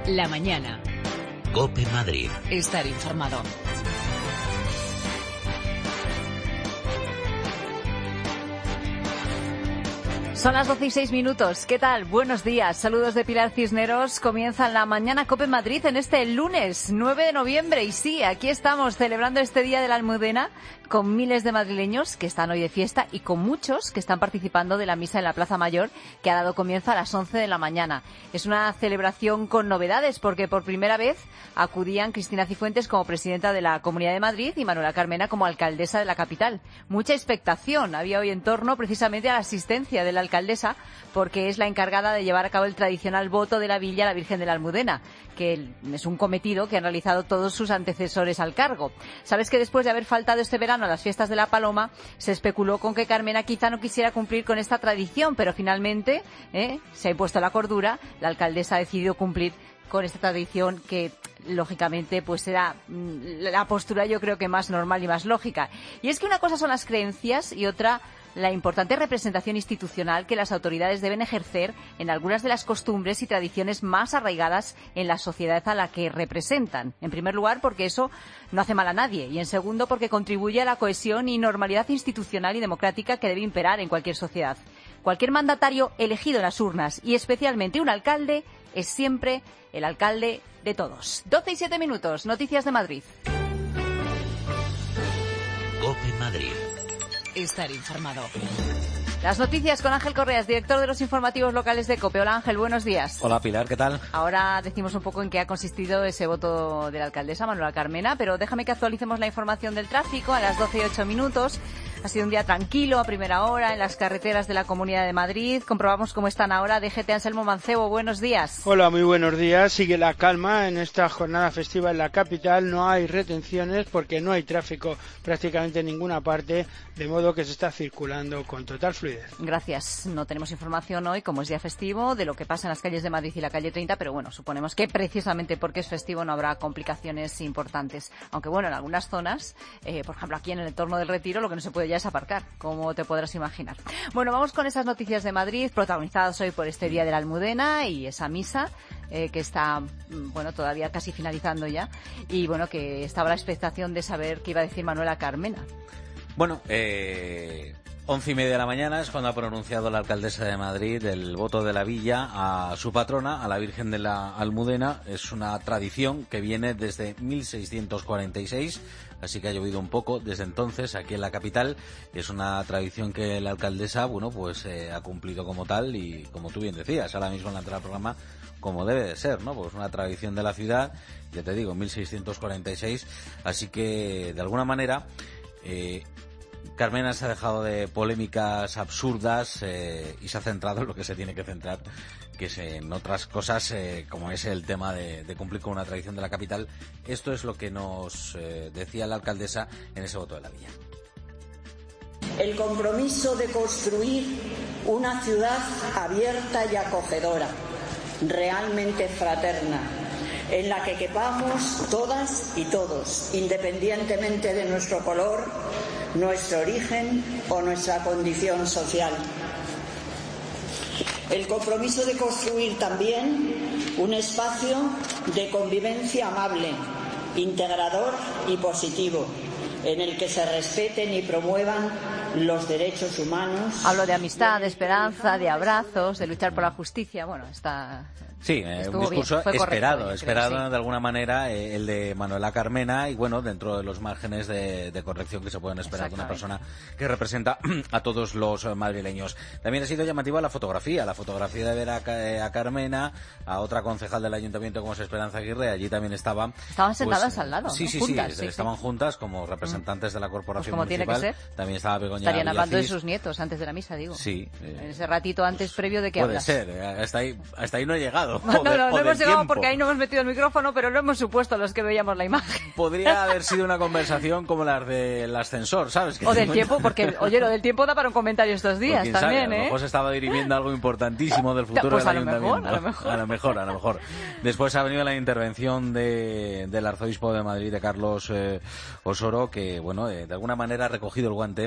La mañana. COPE Madrid. Estar informado. Son las 12:06. ¿Qué tal? Buenos días. Saludos de Pilar Cisneros. Comienza la mañana COPE Madrid en este lunes 9 de noviembre. Y sí, aquí estamos celebrando este Día de la Almudena con miles de madrileños que están hoy de fiesta y con muchos que están participando de la misa en la Plaza Mayor, que ha dado comienzo a las 11 de la mañana. Es una celebración con novedades porque por primera vez acudían Cristina Cifuentes como presidenta de la Comunidad de Madrid y Manuela Carmena como alcaldesa de la capital. Mucha expectación había hoy en torno precisamente a la asistencia de la alcaldesa, porque es la encargada de llevar a cabo el tradicional voto de la villa a la Virgen de la Almudena, que es un cometido que han realizado todos sus antecesores al cargo. Sabes que después de haber faltado este verano a las fiestas de la Paloma, se especuló con que Carmena quizá no quisiera cumplir con esta tradición, pero finalmente se ha impuesto la cordura. La alcaldesa ha decidido cumplir con esta tradición que, lógicamente, pues era la postura, yo creo que más normal y más lógica. Y es que una cosa son las creencias y otra la importante representación institucional que las autoridades deben ejercer en algunas de las costumbres y tradiciones más arraigadas en la sociedad a la que representan. En primer lugar, porque eso no hace mal a nadie, y en segundo, porque contribuye a la cohesión y normalidad institucional y democrática que debe imperar en cualquier sociedad. Cualquier mandatario elegido en las urnas, y especialmente un alcalde, es siempre el alcalde de todos. 12:07. Noticias de Madrid. COPE Madrid. Estar informado. Las noticias con Ángel Correas, director de los informativos locales de COPE. Hola Ángel, buenos días. Hola Pilar, ¿qué tal? Ahora decimos un poco en qué ha consistido ese voto de la alcaldesa Manuela Carmena, pero déjame que actualicemos la información del tráfico a las 12:08. Ha sido un día tranquilo a primera hora en las carreteras de la Comunidad de Madrid. Comprobamos cómo están ahora. DGT Anselmo Mancebo, buenos días. Hola, muy buenos días. Sigue la calma en esta jornada festiva en la capital. No hay retenciones porque no hay tráfico prácticamente en ninguna parte, de modo que se está circulando con total fluidez. Gracias. No tenemos información hoy, como es día festivo, de lo que pasa en las calles de Madrid y la calle 30, pero bueno, suponemos que precisamente porque es festivo no habrá complicaciones importantes. Aunque bueno, en algunas zonas, por ejemplo aquí en el entorno del Retiro, lo que no se puede ya es aparcar, como te podrás imaginar. Bueno, vamos con esas noticias de Madrid, protagonizadas hoy por este Día de la Almudena y esa misa que está, bueno, todavía casi finalizando ya, y bueno, que estaba la expectación de saber qué iba a decir Manuela Carmena. Bueno, 11:30 de la mañana es cuando ha pronunciado la alcaldesa de Madrid el voto de la villa a su patrona, a la Virgen de la Almudena. Es una tradición que viene desde 1646, así que ha llovido un poco desde entonces aquí en la capital. Es una tradición que la alcaldesa, bueno, pues ha cumplido como tal y, como tú bien decías, ahora mismo en la entrada del programa, como debe de ser, ¿no? Pues una tradición de la ciudad, ya te digo, 1646, así que de alguna manera Carmena se ha dejado de polémicas absurdas y se ha centrado en lo que se tiene que centrar, que es en otras cosas, como es el tema de cumplir con una tradición de la capital. Esto es lo que nos decía la alcaldesa en ese voto de la villa. El compromiso de construir una ciudad abierta y acogedora, realmente fraterna, en la que quepamos todas y todos, independientemente de nuestro color, nuestro origen o nuestra condición social. El compromiso de construir también un espacio de convivencia amable, integrador y positivo, en el que se respeten y promuevan los derechos humanos. Hablo de amistad, de esperanza, de abrazos, de luchar por la justicia. Bueno, está... Sí, un discurso bien, esperado sí. De alguna manera, el de Manuela Carmena, y bueno, dentro de los márgenes de corrección que se pueden esperar de una persona que representa a todos los madrileños. También ha sido llamativa la fotografía de ver a Carmena, a otra concejal del ayuntamiento como es Esperanza Aguirre. Allí también estaban sentadas al lado, sí, ¿no? sí, juntas, sí, estaban juntas como representantes de la corporación pues como municipal. Tiene que ser. También estaba Begoña Estarían hablando de Villacís. sus nietos antes de la misa, digo. Sí. En ese ratito antes previo de que puede hablas. ser, hasta ahí no he llegado. No hemos llegado porque ahí no hemos metido el micrófono, pero lo hemos supuesto los que veíamos la imagen. Podría haber sido una conversación como las del ascensor, ¿sabes? O del tiempo, porque, oye, lo del tiempo da para un comentario estos días también, sabe, a lo mejor se estaba dirimiendo algo importantísimo del futuro pues del ayuntamiento. A lo mejor. Después ha venido la intervención del arzobispo de Madrid, de Carlos Osoro, que, bueno, de alguna manera ha recogido el guante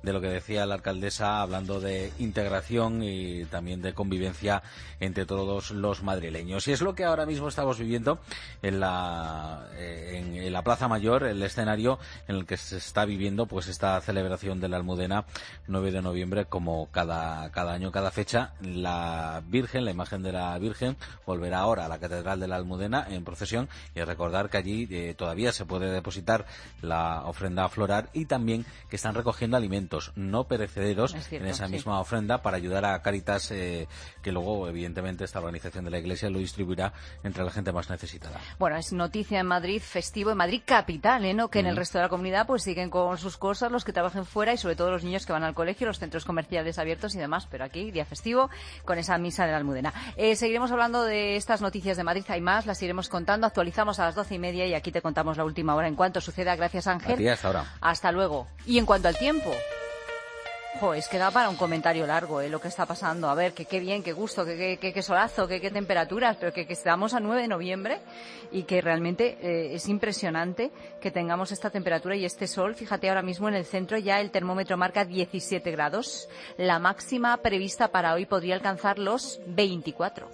de lo que decía la alcaldesa, hablando de integración y también de convivencia entre todos los madrileños. Y es lo que ahora mismo estamos viviendo en la Plaza Mayor, el escenario en el que se está viviendo pues esta celebración de la Almudena 9 de noviembre, como cada año, cada fecha. La Virgen, la imagen de la Virgen, volverá ahora a la Catedral de la Almudena en procesión, y recordar que allí todavía se puede depositar la ofrenda floral, y también que están recogiendo alimentos no perecederos en esa misma ofrenda para ayudar a Cáritas, que luego evidentemente esta organización de la Iglesia lo distribuirá entre la gente más necesitada. Bueno, es noticia en Madrid, festivo en Madrid capital, ¿no? Que en el resto de la comunidad pues siguen con sus cosas, los que trabajen fuera y sobre todo los niños que van al colegio, los centros comerciales abiertos y demás, pero aquí día festivo con esa misa de la Almudena. Seguiremos hablando de estas noticias de Madrid, hay más, las iremos contando, actualizamos a las 12:30 y aquí te contamos la última hora en cuanto suceda. Gracias, Ángel. A ti, hasta ahora. Hasta luego. Y en cuanto al tiempo, es que da para un comentario largo, lo que está pasando. A ver, que qué bien, qué gusto, qué solazo, qué temperaturas, pero que estamos a 9 de noviembre y que realmente es impresionante que tengamos esta temperatura y este sol. Fíjate, ahora mismo en el centro ya el termómetro marca 17 grados. La máxima prevista para hoy podría alcanzar los 24.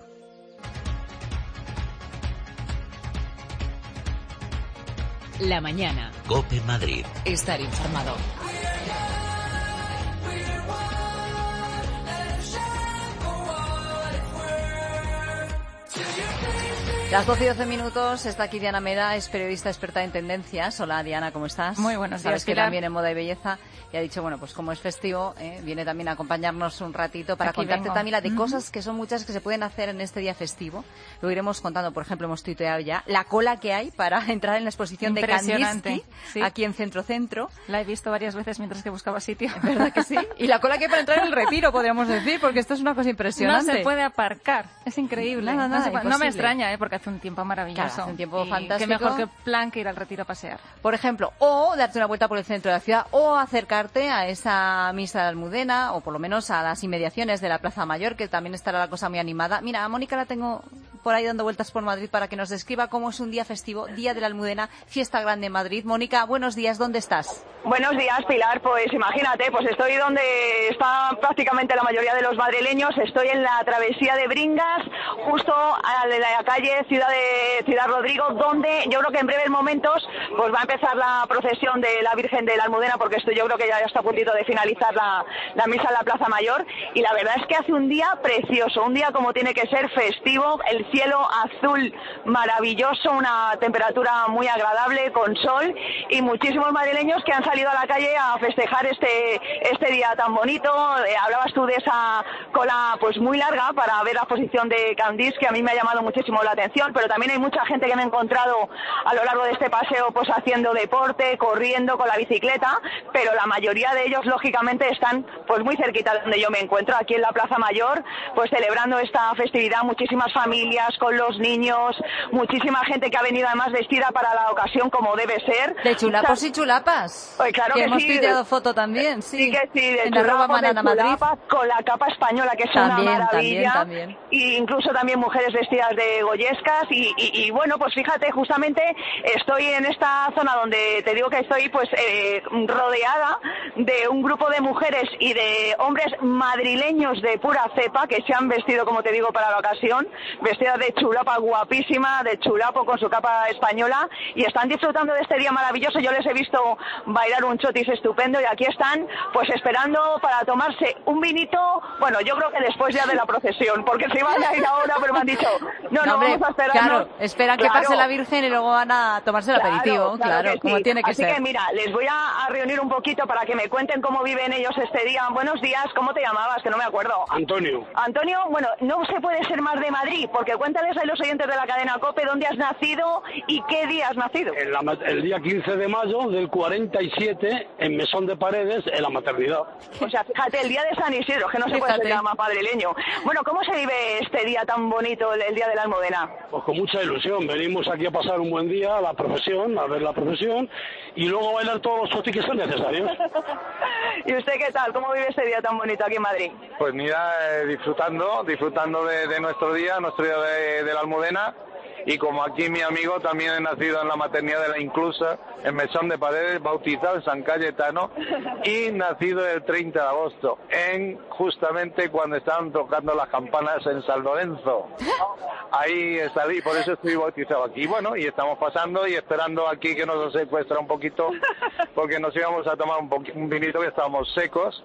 La mañana. COPE Madrid. Estar informado. Las 12 y 12 minutos, está aquí Diana Mera, es periodista experta en tendencias. Hola Diana, ¿cómo estás? Muy buenos días, Sabes que Pilar. también en moda y belleza, y ha dicho, bueno, pues como es festivo, viene también a acompañarnos un ratito para Aquí contarte vengo. también de cosas que son muchas que se pueden hacer en este día festivo. Lo iremos contando, por ejemplo, hemos tuiteado ya la cola que hay para entrar en la exposición de Impresionante, Kandinsky, sí. aquí en Centro. La he visto varias veces mientras que buscaba sitio. ¿Verdad que sí? Y la cola que hay para entrar en el Retiro, podríamos decir, porque esto es una cosa No impresionante. se puede aparcar, es increíble. Nada, no, imposible. me extraña, porque hace un tiempo maravilloso. Claro, hace un tiempo Y fantástico. qué mejor que plan que ir al Retiro a pasear. Por ejemplo, o darte una vuelta por el centro de la ciudad, o acercarte a esa misa de Almudena, o por lo menos a las inmediaciones de la Plaza Mayor, que también estará la cosa muy animada. Mira, a Mónica la tengo por ahí dando vueltas por Madrid para que nos describa cómo es un día festivo, Día de la Almudena, fiesta grande en Madrid. Mónica, buenos días, ¿dónde estás? Buenos días, Pilar. Pues imagínate, pues estoy donde está prácticamente la mayoría de los madrileños. Estoy en la travesía de Bringas, justo a la calle Ciudad Rodrigo, donde yo creo que en breves momentos pues va a empezar la procesión de la Virgen de la Almudena, porque yo creo que ya está a puntito de finalizar la misa en la Plaza Mayor. Y la verdad es que hace un día precioso, un día como tiene que ser, festivo, el cielo azul maravilloso, una temperatura muy agradable con sol y muchísimos madrileños que han salido a la calle a festejar este día tan bonito. Hablabas tú de esa cola pues muy larga para ver la exposición de Kandinsky, que a mí me ha llamado muchísimo la atención, pero también hay mucha gente que me he encontrado a lo largo de este paseo pues haciendo deporte, corriendo con la bicicleta, pero la mayoría de ellos lógicamente están pues muy cerquita de donde yo me encuentro, aquí en la Plaza Mayor, pues celebrando esta festividad, muchísimas familias con los niños, muchísima gente que ha venido además vestida para la ocasión como debe ser. De chulapos y chulapas. Pues claro que hemos sí. tuiteado foto también, sí. Sí que sí, de en arroba chulapos, de Manana Madrid. chulapas, con la capa española, que es También, una maravilla. también. Y incluso también mujeres vestidas de goyescas. Y bueno, pues fíjate, justamente estoy en esta zona donde te digo que estoy pues rodeada de un grupo de mujeres y de hombres madrileños de pura cepa que se han vestido, como te digo, para la ocasión, vestidas de chulapa guapísima, de chulapo con su capa española, y están disfrutando de este día maravilloso. Yo les he visto bailar un chotis estupendo y aquí están pues esperando para tomarse un vinito, bueno, yo creo que después ya de la procesión, porque se iban a ir ahora, pero me han dicho, no, hombre, vamos a esperar. Claro, esperan que pase la Virgen y luego van a tomarse el aperitivo, claro, que como sí. tiene que Así ser. que mira, les voy a reunir un poquito para que me cuenten cómo viven ellos este día. Buenos días, ¿cómo te llamabas? Que no me acuerdo. Antonio. Antonio, bueno, no se puede ser más de Madrid, porque cuéntales a los oyentes de la cadena COPE dónde has nacido y qué día has nacido. El día 15 de mayo del 47, en Mesón de Paredes, en la maternidad. O sea, fíjate, el día de San Isidro, que no se puede ser más madrileño. Bueno, ¿cómo se vive este día tan bonito, el día de la Almudena? Pues con mucha ilusión. Venimos aquí a pasar un buen día a la procesión, a ver la procesión, y luego bailar todos los chotis que son necesarios. ¿Y usted qué tal? ¿Cómo vive este día tan bonito aquí en Madrid? Pues mira, disfrutando de nuestro día de la Almudena. y como aquí mi amigo también he nacido en la maternidad de la Inclusa, en Mesón de Paredes, bautizado en San Cayetano y nacido el 30 de agosto, justamente cuando estaban tocando las campanas en San Lorenzo. Ahí salí, por eso estoy bautizado aquí. Bueno, y estamos pasando y esperando aquí que nos secuestra un poquito, porque nos íbamos a tomar un vinito que estábamos secos,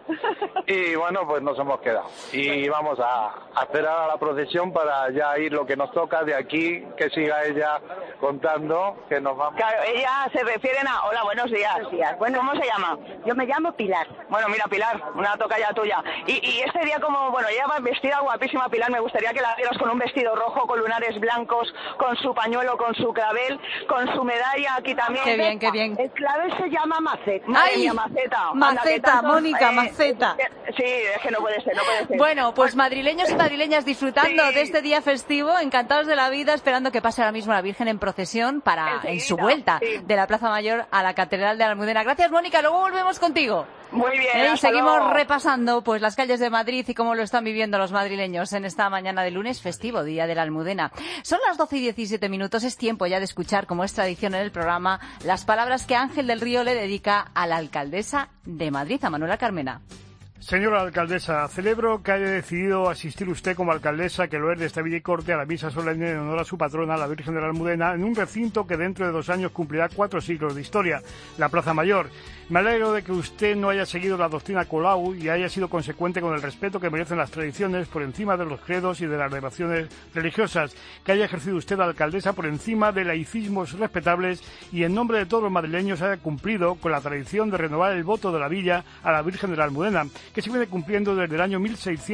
y bueno, pues nos hemos quedado. Y vamos a esperar a la procesión para ya ir lo que nos toca de aquí, que siga ella contando, que nos vamos. Claro, ella se refieren a... Hola, buenos días. Buenos días. Bueno, ¿cómo se llama? Yo me llamo Pilar. Bueno, mira, Pilar, una tocaya tuya. Y este día como, bueno, ella va vestida guapísima, Pilar, me gustaría que la vieras con un vestido rojo, con lunares blancos, con su pañuelo, con su clavel, con su medalla aquí también. Qué bien, qué bien. El clavel se llama maceta. Madre mía, maceta. Maceta, Mónica, maceta. Sí, es que no puede ser. Bueno, pues madrileños y madrileñas disfrutando de este día festivo, encantados de la vida, esperando que pase ahora mismo la Virgen en procesión para en su vuelta de la Plaza Mayor a la Catedral de la Almudena. Gracias, Mónica, luego volvemos contigo. Muy bien. Y seguimos repasando pues las calles de Madrid y cómo lo están viviendo los madrileños en esta mañana de lunes festivo, Día de la Almudena. Son las 12:17, es tiempo ya de escuchar, como es tradición en el programa, las palabras que Ángel del Río le dedica a la alcaldesa de Madrid, a Manuela Carmena. Señora alcaldesa, celebro que haya decidido asistir usted como alcaldesa, que lo es de esta Villa y Corte, a la misa solemne en honor a su patrona, la Virgen de la Almudena, en un recinto que dentro de 2 años cumplirá 4 siglos de historia, la Plaza Mayor. Me alegro de que usted no haya seguido la doctrina Colau y haya sido consecuente con el respeto que merecen las tradiciones por encima de los credos y de las devociones religiosas, que haya ejercido usted, alcaldesa, por encima de laicismos respetables y en nombre de todos los madrileños haya cumplido con la tradición de renovar el voto de la villa a la Virgen de la Almudena, que se viene cumpliendo desde el año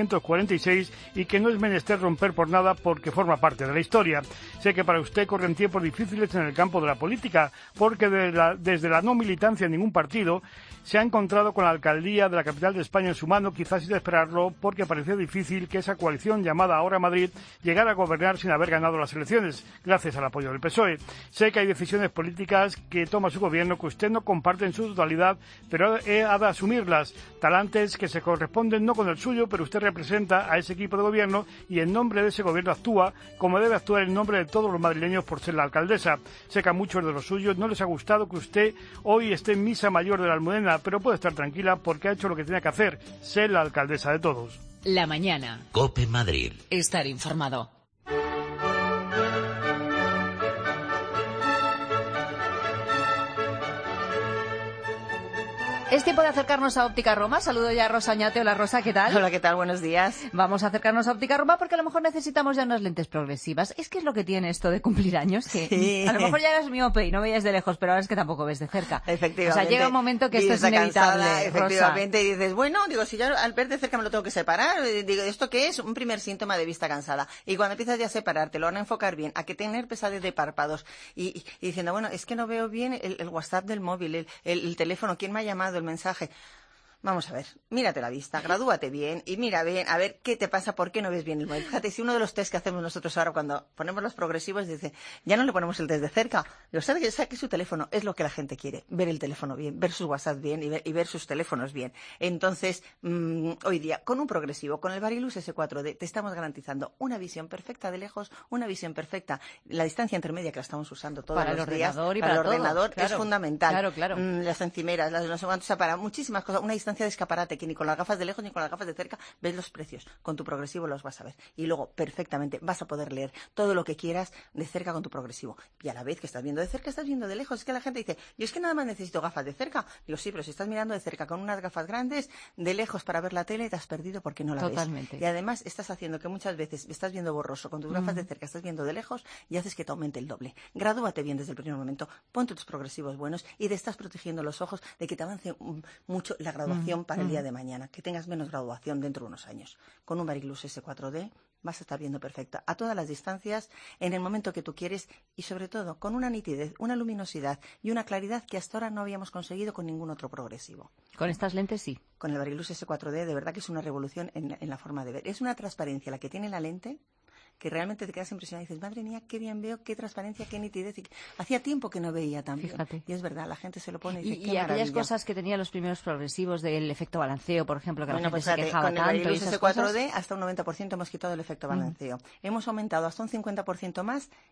1646 y que no es menester romper por nada porque forma parte de la historia. Sé que para usted corren tiempos difíciles en el campo de la política, porque desde la no militancia en ningún partido se ha encontrado con la alcaldía de la capital de España en su mano, quizás sin esperarlo, porque parecía difícil que esa coalición llamada ahora Madrid llegara a gobernar sin haber ganado las elecciones, gracias al apoyo del PSOE. Sé que hay decisiones políticas que toma su gobierno que usted no comparte en su totalidad, pero ha de asumirlas, talantes que se corresponden no con el suyo, pero usted representa a ese equipo de gobierno y en nombre de ese gobierno actúa como debe actuar en nombre de todos los madrileños por ser la alcaldesa. Sé que a muchos de los suyos no les ha gustado que usted hoy esté en misa mayor de la Almudena, pero puede estar tranquila porque ha hecho lo que tenía que hacer, ser la alcaldesa de todos. La mañana. COPE Madrid. Estar informado. Es tiempo de acercarnos a Óptica Roma. Saludo ya a Rosa Oñate. Hola, Rosa, ¿qué tal? Hola, ¿qué tal? Buenos días. Vamos a acercarnos a Óptica Roma porque a lo mejor necesitamos ya unas lentes progresivas. Es que es lo que tiene esto de cumplir años, que sí. A lo mejor ya eras miope y no veías de lejos, pero ahora es que tampoco ves de cerca. Efectivamente. O sea, llega un momento que esto es inevitable, cansada, efectivamente, Rosa. y dices, bueno, digo, si ya al ver de cerca me lo tengo que separar, digo, ¿esto qué es? Un primer síntoma de vista cansada. Y cuando empiezas ya a separarte, lo van a enfocar bien, a que tener pesadez de párpados y diciendo, bueno, es que no veo bien el WhatsApp del móvil, el teléfono, quién me ha llamado, el mensaje. Vamos a ver, mírate la vista, gradúate bien y mira bien, a ver qué te pasa, por qué no ves bien el móvil. Fíjate, si uno de los test que hacemos nosotros ahora cuando ponemos los progresivos dice, ya no le ponemos el test de cerca, digo, saque su teléfono, es lo que la gente quiere, ver el teléfono bien, ver su WhatsApp bien y ver sus teléfonos bien. Entonces, hoy día, con un progresivo, con el Varilux S4D, te estamos garantizando una visión perfecta de lejos, una visión perfecta, la distancia intermedia que la estamos usando todos los días, para el todo, ordenador claro, es fundamental. Claro. Las encimeras, las no sé cuántos, o sea, para muchísimas cosas, una distancia de escaparate que ni con las gafas de lejos ni con las gafas de cerca ves los precios. Con tu progresivo los vas a ver. Y luego, perfectamente, vas a poder leer todo lo que quieras de cerca con tu progresivo. Y a la vez que estás viendo de cerca, estás viendo de lejos. Es que la gente dice, yo es que nada más necesito gafas de cerca. Digo, sí, pero si estás mirando de cerca con unas gafas grandes, de lejos para ver la tele, te has perdido porque no la Totalmente. ves. Y además estás haciendo que muchas veces estás viendo borroso. Con tus gafas de cerca estás viendo de lejos y haces que te aumente el doble. Gradúate bien desde el primer momento. Ponte tus progresivos buenos y te estás protegiendo los ojos de que te avance mucho la graduación para el día de mañana. Que tengas menos graduación dentro de unos años. Con un Varilux S4D vas a estar viendo perfecta a todas las distancias, en el momento que tú quieres y sobre todo con una nitidez, una luminosidad y una claridad que hasta ahora no habíamos conseguido con ningún otro progresivo. Con estas lentes sí. Con el Varilux S4D de verdad que es una revolución en la forma de ver. Es una transparencia la que tiene la lente que realmente te quedas impresionada y dices, madre mía, qué bien veo, qué transparencia, qué nitidez. Hacía tiempo que no veía tan bien. Fíjate. Y es verdad, la gente se lo pone y dice, y aquellas cosas que tenían los primeros progresivos del efecto balanceo, por ejemplo, que la gente se quejaba con tanto. el Varilux S4D cosas... hasta un 90% hemos quitado el efecto balanceo. Hemos aumentado hasta un 50% más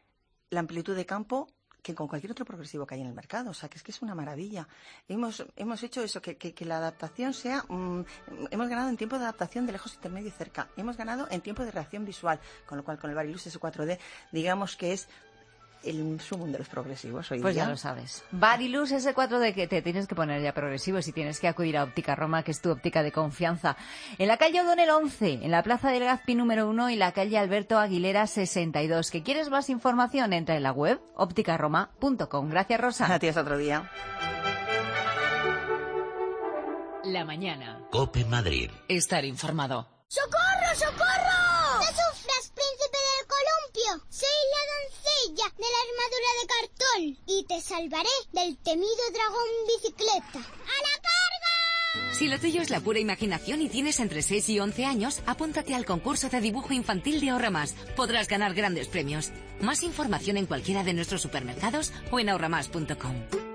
la amplitud de campo que con cualquier otro progresivo que hay en el mercado. O sea, que es una maravilla. Hemos hecho eso, que la adaptación sea... hemos ganado en tiempo de adaptación de lejos, intermedio y cerca. Hemos ganado en tiempo de reacción visual, con lo cual con el Varilux S4D digamos que es el sumum de los progresivos hoy pues día. Ya lo sabes. Varilux S4D, que te tienes que poner ya progresivo si tienes que acudir a Óptica Roma, que es tu óptica de confianza. En la calle O'Donnell 11, en la Plaza del Gazpi número 1 y la calle Alberto Aguilera 62. ¿Que quieres más información? Entra en la web ópticaroma.com. Gracias, Rosa. A ti, hasta otro día. La mañana. COPE Madrid. Estar informado. ¡Socorro, socorro! ¡No sufras, príncipe del columpio! Soy la doncella de la armadura de cartón y te salvaré del temido dragón bicicleta. ¡A la carga! Si lo tuyo es la pura imaginación y tienes entre 6 y 11 años, apúntate al concurso de dibujo infantil de Ahorramás. Podrás ganar grandes premios. Más información en cualquiera de nuestros supermercados o en ahorramás.com.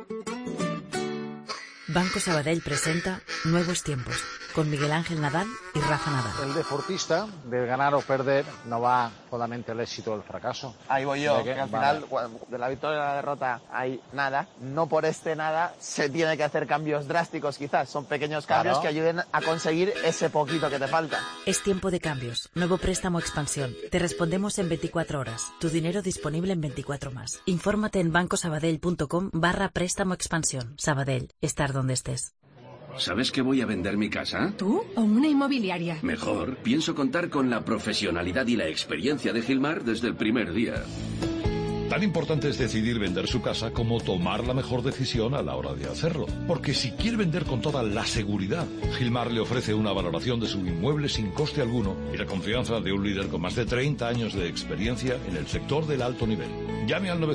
Banco Sabadell presenta Nuevos Tiempos, con Miguel Ángel Nadal y Rafa Nadal. El deportista, de ganar o perder, no va solamente el éxito o el fracaso. Ahí voy yo, que al final, de la victoria y la derrota hay nada. No por este nada se tiene que hacer cambios drásticos, quizás. Son pequeños cambios que ayuden a conseguir ese poquito que te falta. Es tiempo de cambios. Nuevo préstamo Expansión. Te respondemos en 24 horas. Tu dinero disponible en 24 más. Infórmate en bancosabadell.com/préstamo Expansión. Sabadell. Estar donde estés. ¿Sabes que voy a vender mi casa? ¿Tú o una inmobiliaria? Mejor. Pienso contar con la profesionalidad y la experiencia de Gilmar desde el primer día. Tan importante es decidir vender su casa como tomar la mejor decisión a la hora de hacerlo. Porque si quiere vender con toda la seguridad, Gilmar le ofrece una valoración de su inmueble sin coste alguno y la confianza de un líder con más de 30 años de experiencia en el sector del alto nivel. Llame al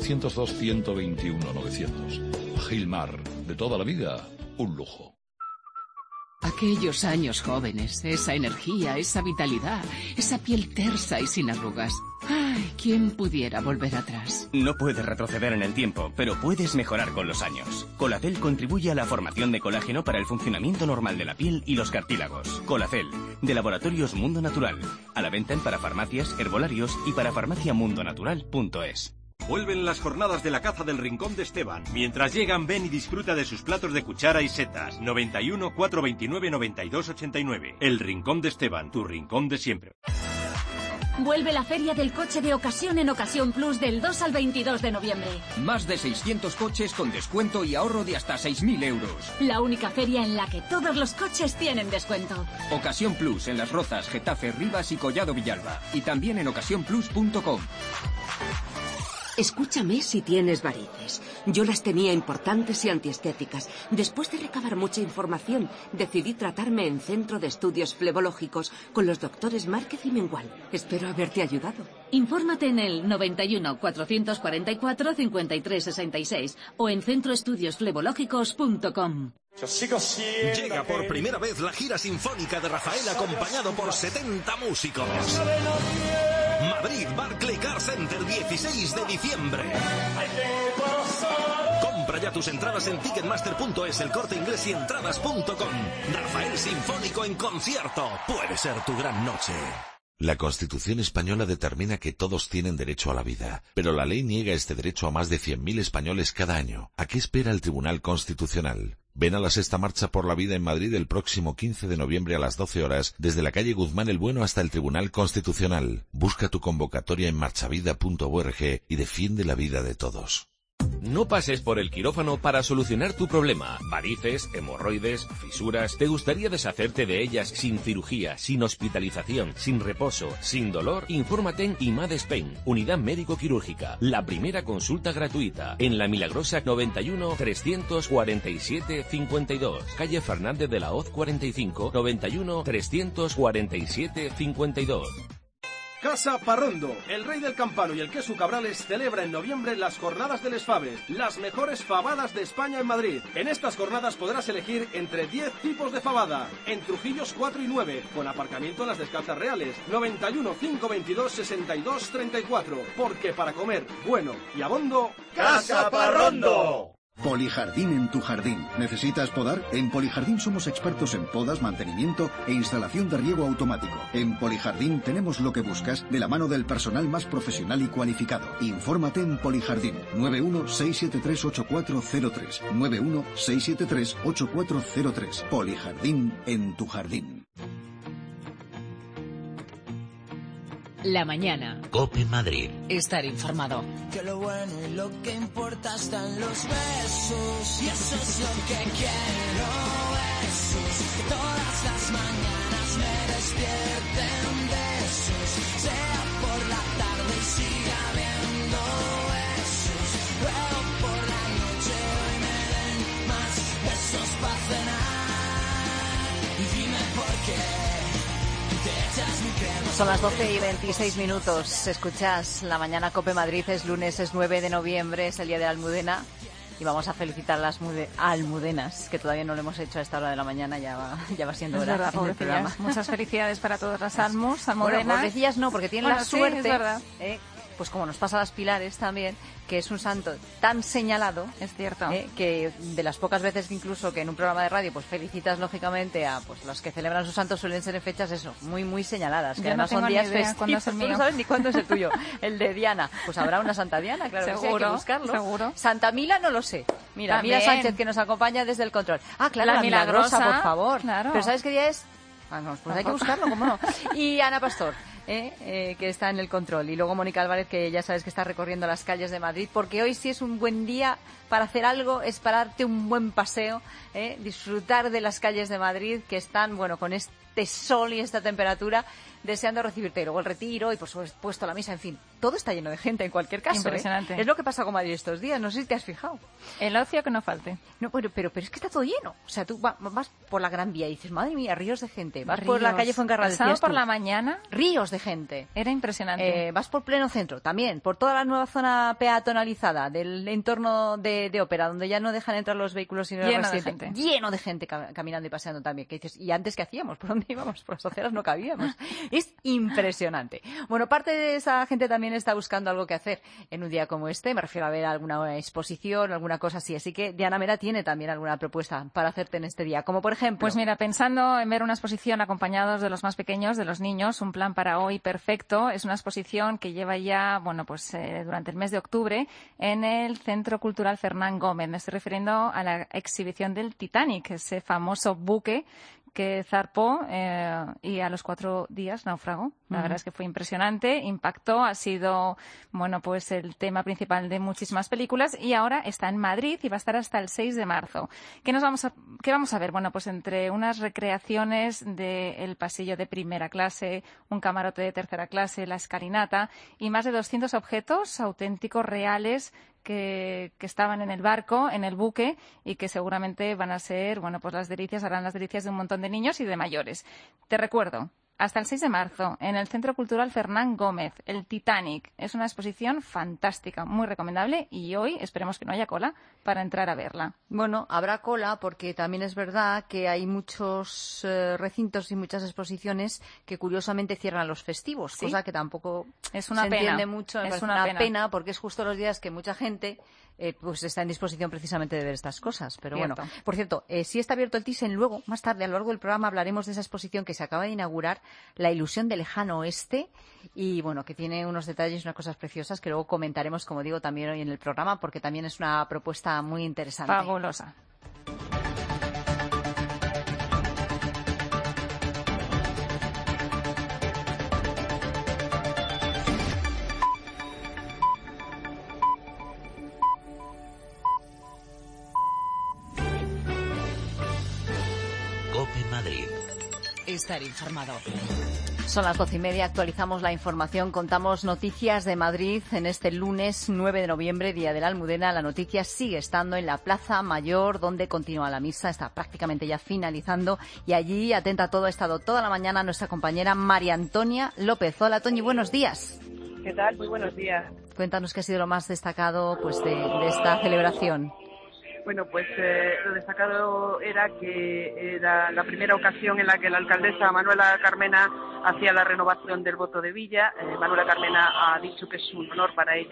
902-121-900. Gilmar, de toda la vida, un lujo. Aquellos años jóvenes, esa energía, esa vitalidad, esa piel tersa y sin arrugas. Ay, ¿quién pudiera volver atrás? No puedes retroceder en el tiempo, pero puedes mejorar con los años. Colacel contribuye a la formación de colágeno para el funcionamiento normal de la piel y los cartílagos. Colacel, de Laboratorios Mundo Natural. A la venta en parafarmacias, herbolarios y parafarmaciamundonatural.es. Vuelven las jornadas de la caza del Rincón de Esteban. Mientras llegan, ven y disfruta de sus platos de cuchara y setas. 91 429 92 89. El Rincón de Esteban, tu rincón de siempre. Vuelve la feria del coche de ocasión en Ocasión Plus del 2 al 22 de noviembre. Más de 600 coches con descuento y ahorro de hasta 6.000 euros. La única feria en la que todos los coches tienen descuento. Ocasión Plus en Las Rozas, Getafe, Rivas y Collado Villalba. Y también en ocasiónplus.com. Escúchame si tienes varices. Yo las tenía importantes y antiestéticas. Después de recabar mucha información, decidí tratarme en Centro de Estudios Flebológicos con los doctores Márquez y Mengual. Espero haberte ayudado. Infórmate en el 91 444 53 66 o en centroestudiosflebológicos.com. Llega por primera vez la gira sinfónica de Rafael acompañado por 70 músicos. Madrid Barclay Car Center, 16 de diciembre. Compra ya tus entradas en ticketmaster.es, El Corte Inglés y entradas.com. Rafael Sinfónico en concierto. Puede ser tu gran noche. La Constitución española determina que todos tienen derecho a la vida, pero la ley niega este derecho a más de 100.000 españoles cada año. ¿A qué espera el Tribunal Constitucional? Ven a la sexta marcha por la vida en Madrid el próximo 15 de noviembre a las 12 horas, desde la calle Guzmán el Bueno hasta el Tribunal Constitucional. Busca tu convocatoria en marchavida.org y defiende la vida de todos. No pases por el quirófano para solucionar tu problema. Varices, hemorroides, fisuras. ¿Te gustaría deshacerte de ellas sin cirugía, sin hospitalización, sin reposo, sin dolor? Infórmate en IMAD Spain, Unidad Médico-Quirúrgica. La primera consulta gratuita en La Milagrosa 91 347 52. Calle Fernández de la Hoz 45 91 347 52. Casa Parrondo, el rey del campano y el queso Cabrales celebra en noviembre las jornadas del Esfaves, las mejores fabadas de España en Madrid. En estas jornadas podrás elegir entre 10 tipos de fabada, en Trujillos 4 y 9, con aparcamiento en las Descalzas Reales, 91 522 62 34, porque para comer bueno y abondo, ¡Casa Parrondo! Polijardín en tu jardín. ¿Necesitas podar? En Polijardín somos expertos en podas, mantenimiento e instalación de riego automático. En Polijardín tenemos lo que buscas de la mano del personal más profesional y cualificado. Infórmate en Polijardín. 91-673-8403. 91-673-8403. Polijardín en tu jardín. La mañana. COPE Madrid. Estar informado. Que lo bueno y lo que importa están los besos. Y eso es lo que quiero, besos. Que todas las mañanas me despierten besos. Sea por la tarde y siga habiendo besos. Luego por la noche hoy me den más besos para cenar. Y dime por qué. Son las 12 y 26 minutos. Escuchas La Mañana COPE Madrid. Es lunes, es 9 de noviembre, es el día de la Almudena. Y vamos a felicitar a las almudenas, que todavía no lo hemos hecho a esta hora de la mañana. Ya va siendo hora del programa. Muchas felicidades para todas las almudenas. Bueno, pobrecillas no, porque tienen la suerte, es verdad. Pues como nos pasa a las Pilares también, que es un santo tan señalado, es cierto, que de las pocas veces que incluso que en un programa de radio pues felicitas lógicamente a pues los que celebran sus santos, suelen ser en fechas eso, muy muy señaladas, que yo además no son días festivos. Tú no sabes ni cuándo es el tuyo. El de Diana, pues habrá una Santa Diana, claro, seguro, que sí, hay que buscarlo. Seguro. Santa Mila no lo sé. Mira, también. Mila Sánchez, que nos acompaña desde el control. Ah, claro, la milagrosa, por favor. Claro. Pero ¿sabes qué día es? Vamos, pues hay que buscarlo, ¿cómo no? Y Ana Pastor, que está en el control. Y luego Mónica Álvarez, que ya sabes que está recorriendo las calles de Madrid, porque hoy sí es un buen día para hacer algo, es para darte un buen paseo, disfrutar de las calles de Madrid, que están, bueno, con este sol y esta temperatura, deseando recibirte. Y luego el retiro y, por supuesto, la misa, en fin. Todo está lleno de gente, en cualquier caso. Impresionante. Es lo que pasa con Madrid estos días, no sé si te has fijado. El ocio que no falte. No, pero es que está todo lleno. O sea, tú vas por la Gran Vía y dices, madre mía, ríos de gente. Vas por la calle Fuencarral, pasado por la mañana, ríos de gente. Era impresionante. Vas por pleno centro, también, por toda la nueva zona peatonalizada del entorno de Ópera, donde ya no dejan entrar los vehículos sino lleno de gente. Lleno de gente caminando y paseando también. Que dices, ¿y antes qué hacíamos? ¿Por dónde íbamos? Por las aceras no cabíamos. Es impresionante. Bueno, parte de esa gente también está buscando algo que hacer en un día como este. Me refiero a ver alguna exposición, alguna cosa así. Así que Diana Mera tiene también alguna propuesta para hacerte en este día. Como por ejemplo... Pues mira, pensando en ver una exposición acompañados de los más pequeños, de los niños, un plan para hoy perfecto. Es una exposición que lleva ya, bueno, pues durante el mes de octubre en el Centro Cultural Fernán Gómez. Me estoy refiriendo a la exhibición del Titanic, ese famoso buque que zarpó y a los 4 días naufragó. La verdad es que fue impresionante, impactó, ha sido, bueno, pues el tema principal de muchísimas películas y ahora está en Madrid y va a estar hasta el 6 de marzo. ¿Qué vamos a ver? Bueno, pues entre unas recreaciones del pasillo de primera clase, un camarote de tercera clase, la escalinata y más de 200 objetos auténticos, reales, que estaban en el barco, en el buque, y que seguramente van a ser, bueno, pues harán las delicias de un montón de niños y de mayores. Te recuerdo, hasta el 6 de marzo, en el Centro Cultural Fernán Gómez, el Titanic. Es una exposición fantástica, muy recomendable, y hoy esperemos que no haya cola para entrar a verla. Bueno, habrá cola porque también es verdad que hay muchos recintos y muchas exposiciones que curiosamente cierran los festivos, ¿sí? Cosa que tampoco es una se pena. Entiende mucho. Es una pena. pena porque es justo los días que mucha gente pues está en disposición precisamente de ver estas cosas. Pero cierto. Bueno, por cierto, sí está abierto el Thyssen. Luego, más tarde, a lo largo del programa, hablaremos de esa exposición que se acaba de inaugurar, La ilusión del lejano oeste, y bueno, que tiene unos detalles y unas cosas preciosas que luego comentaremos, como digo, también hoy en el programa, porque también es una propuesta muy interesante. Fabulosa. COPE Madrid. Estar informado. Son las 12:30, actualizamos la información, contamos noticias de Madrid en este lunes 9 de noviembre, Día de la Almudena. La noticia sigue estando en la Plaza Mayor, donde continúa la misa, está prácticamente ya finalizando, y allí, atenta a todo, ha estado toda la mañana nuestra compañera María Antonia López. Hola, Toñi, buenos días. ¿Qué tal? Muy buenos días. Cuéntanos qué ha sido lo más destacado pues de esta celebración. Bueno, pues lo destacado era que era la primera ocasión en la que la alcaldesa Manuela Carmena hacía la renovación del voto de Villa. Manuela Carmena ha dicho que es un honor para ella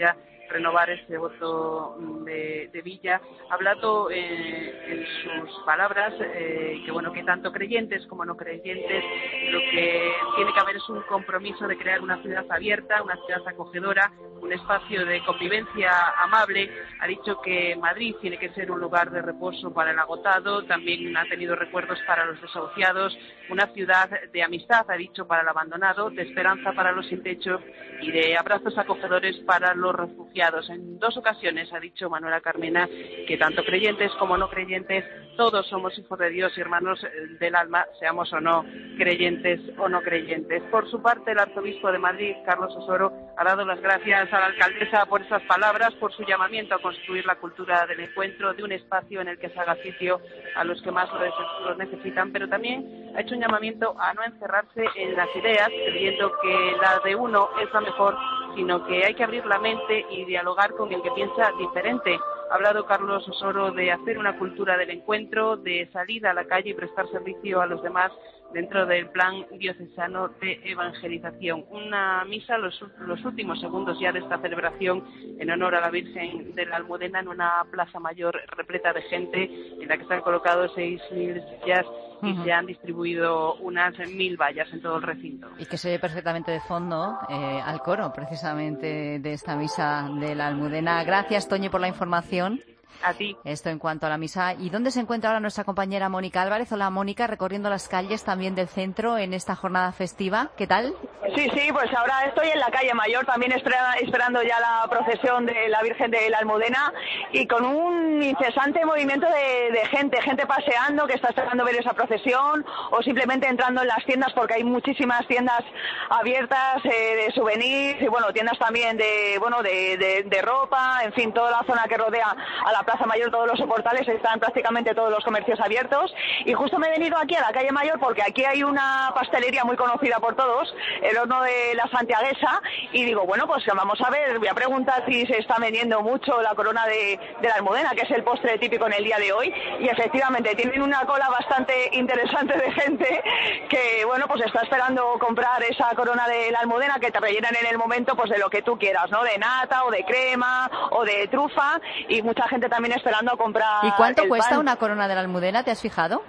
renovar ese voto de Villa. Ha hablado en sus palabras que tanto creyentes como no creyentes lo que tiene que haber es un compromiso de crear una ciudad abierta, una ciudad acogedora, un espacio de convivencia amable. Ha dicho que Madrid tiene que ser un lugar de reposo para el agotado, también ha tenido recuerdos para los desahuciados, una ciudad de amistad, ha dicho, para el abandonado, de esperanza para los sin techo y de abrazos acogedores para los refugiados. En 2 ocasiones ha dicho Manuela Carmena que tanto creyentes como no creyentes, todos somos hijos de Dios y hermanos del alma, seamos o no creyentes o no creyentes. Por su parte, el arzobispo de Madrid, Carlos Osoro, ha dado las gracias a la alcaldesa por esas palabras, por su llamamiento a construir la cultura del encuentro, de un espacio en el que se haga sitio a los que más lo necesitan, pero también ha hecho un llamamiento a no encerrarse en las ideas, creyendo que la de uno es la mejor, sino que hay que abrir la mente y dialogar con el que piensa diferente. Ha hablado Carlos Osoro de hacer una cultura del encuentro, de salir a la calle y prestar servicio a los demás dentro del plan diocesano de evangelización. Una misa, los últimos segundos ya de esta celebración en honor a la Virgen de la Almudena, en una plaza mayor repleta de gente, en la que están colocados 6.000 sillas y se han distribuido unas 1.000 vallas en todo el recinto. Y que se ve perfectamente de fondo al coro, precisamente, de esta misa de la Almudena. Gracias, Toñi, por la información. A ti. Esto en cuanto a la misa. ¿Y dónde se encuentra ahora nuestra compañera Mónica Álvarez? Hola, Mónica, recorriendo las calles también del centro en esta jornada festiva. ¿Qué tal? Sí, pues ahora estoy en la calle Mayor, también esperando ya la procesión de la Virgen de la Almudena y con un incesante movimiento de gente paseando que está esperando ver esa procesión o simplemente entrando en las tiendas porque hay muchísimas tiendas abiertas de souvenirs y tiendas también de ropa, en fin, toda la zona que rodea a la Plaza Mayor, todos los soportales, están prácticamente todos los comercios abiertos y justo me he venido aquí a la calle Mayor porque aquí hay una pastelería muy conocida por todos, el Horno de la Santiaguesa, y digo, pues vamos a ver, voy a preguntar si se está vendiendo mucho la corona de la Almudena, que es el postre típico en el día de hoy, y efectivamente tienen una cola bastante interesante de gente que, pues está esperando comprar esa corona de la Almudena que te rellenan en el momento de lo que tú quieras, ¿no? De nata o de crema o de trufa, y mucha gente también esperando a comprar. ¿Y cuánto cuesta una corona de la Almudena? ¿Te has fijado?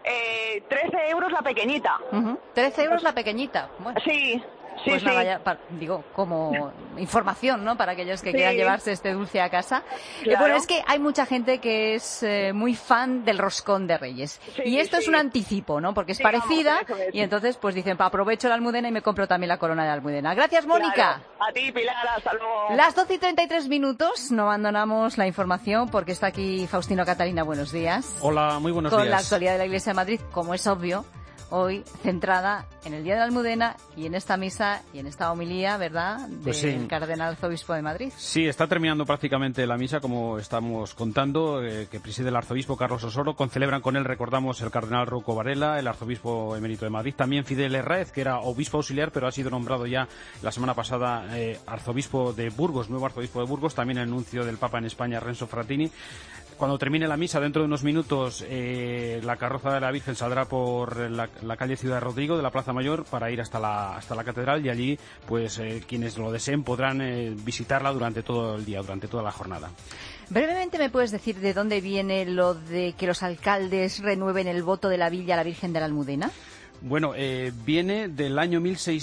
13 euros la pequeñita. 13 euros la pequeñita. Bueno. Sí. Pues nada, como información, ¿no? Para aquellos que quieran llevarse este dulce a casa. Claro. Es que hay mucha gente que es muy fan del roscón de Reyes. Y esto es un anticipo, ¿no? Porque es parecida y entonces pues dicen, aprovecho la Almudena y me compro también la corona de Almudena. Gracias, Mónica. Claro. A ti, Pilar, hasta luego. Las 12:33, no abandonamos la información porque está aquí Faustino Catalina. Buenos días. Hola, muy buenos días. Con la actualidad de la Iglesia de Madrid, como es obvio, hoy centrada en el Día de la Almudena y en esta misa y en esta homilía, ¿verdad?, del Cardenal Arzobispo de Madrid. Sí, está terminando prácticamente la misa, como estamos contando, que preside el Arzobispo Carlos Osoro. Celebran con él, recordamos, el Cardenal Rouco Varela, el Arzobispo Emérito de Madrid, también Fidel Herráez, que era Obispo Auxiliar, pero ha sido nombrado ya la semana pasada Arzobispo de Burgos, nuevo Arzobispo de Burgos, también el nuncio del Papa en España, Renzo Frattini. Cuando termine la misa, dentro de unos minutos, la carroza de la Virgen saldrá por la calle Ciudad Rodrigo de la Plaza Mayor para ir hasta la catedral, y allí, pues, quienes lo deseen podrán visitarla durante todo el día, durante toda la jornada. Brevemente, ¿me puedes decir de dónde viene lo de que los alcaldes renueven el voto de la villa a la Virgen de la Almudena? Bueno, viene del año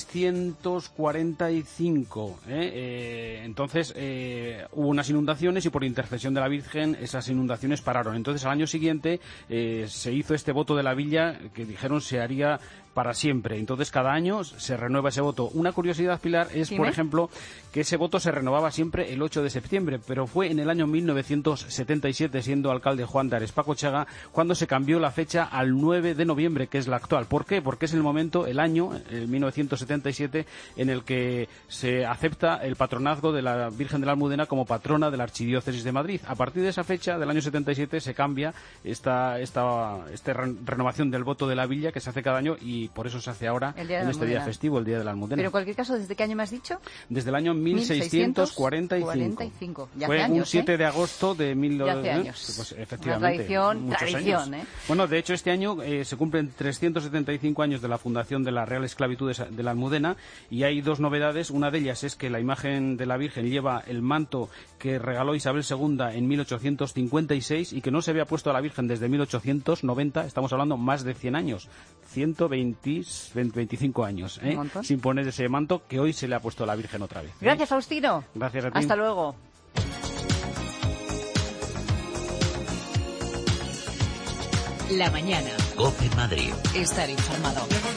1645. Entonces hubo unas inundaciones y por intercesión de la Virgen esas inundaciones pararon. Entonces al año siguiente se hizo este voto de la villa que dijeron se haría para siempre. Entonces cada año se renueva ese voto. Una curiosidad, Pilar, es, por ejemplo, que ese voto se renovaba siempre el 8 de septiembre, pero fue en el año 1977, siendo alcalde Juan de Arespacochaga, cuando se cambió la fecha al 9 de noviembre, que es la actual. ¿Por qué? Porque es el año 1977, en el que se acepta el patronazgo de la Virgen de la Almudena como patrona de la Archidiócesis de Madrid. A partir de esa fecha, del año 77, se cambia esta renovación del voto de la villa, que se hace cada año, y y por eso se hace ahora El día de en la este día Almudena. festivo, el Día de la Almudena. Pero en cualquier caso, ¿desde qué año me has dicho? Desde el año 1645. Ya Fue hace años, un 7 de agosto de Ya hace años. Pues efectivamente. Una tradición, años. ¿eh? Bueno, de hecho este año se cumplen 375 años de la fundación de la Real Esclavitud de la Almudena y hay dos novedades. Una de ellas es que la imagen de la Virgen lleva el manto que regaló Isabel II en 1856 y que no se había puesto a la Virgen desde 1890. Estamos hablando más de 100 años. 125 años, sin poner ese manto que hoy se le ha puesto a la Virgen otra vez. Gracias, Faustino. Gracias a ti. Hasta luego. La mañana. COPE Madrid. Estar informado.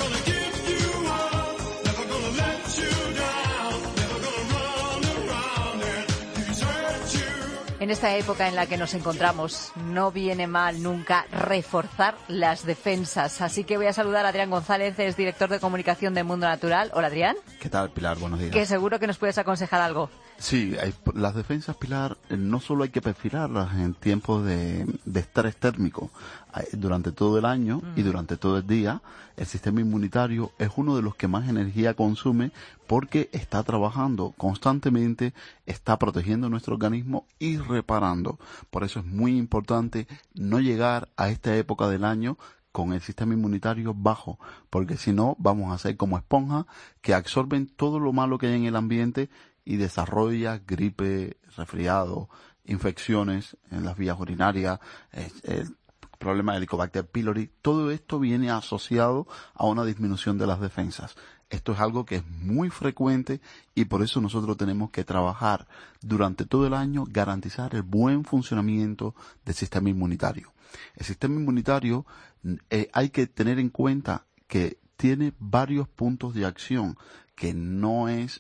En esta época en la que nos encontramos, no viene mal nunca reforzar las defensas. Así que voy a saludar a Adrián González, es director de comunicación de Mundo Natural. Hola, Adrián. ¿Qué tal, Pilar? Buenos días. Que seguro que nos puedes aconsejar algo. Sí, las defensas, Pilar, no solo hay que perfilarlas en tiempos de estrés térmico. Durante todo el año y durante todo el día, el sistema inmunitario es uno de los que más energía consume porque está trabajando constantemente, está protegiendo nuestro organismo y reparando. Por eso es muy importante no llegar a esta época del año con el sistema inmunitario bajo, porque si no vamos a ser como esponjas que absorben todo lo malo que hay en el ambiente y desarrolla gripe, resfriado, infecciones en las vías urinarias, el problema de Helicobacter pylori. Todo esto viene asociado a una disminución de las defensas. Esto es algo que es muy frecuente y por eso nosotros tenemos que trabajar durante todo el año, garantizar el buen funcionamiento del sistema inmunitario. El sistema inmunitario hay que tener en cuenta que tiene varios puntos de acción, que no es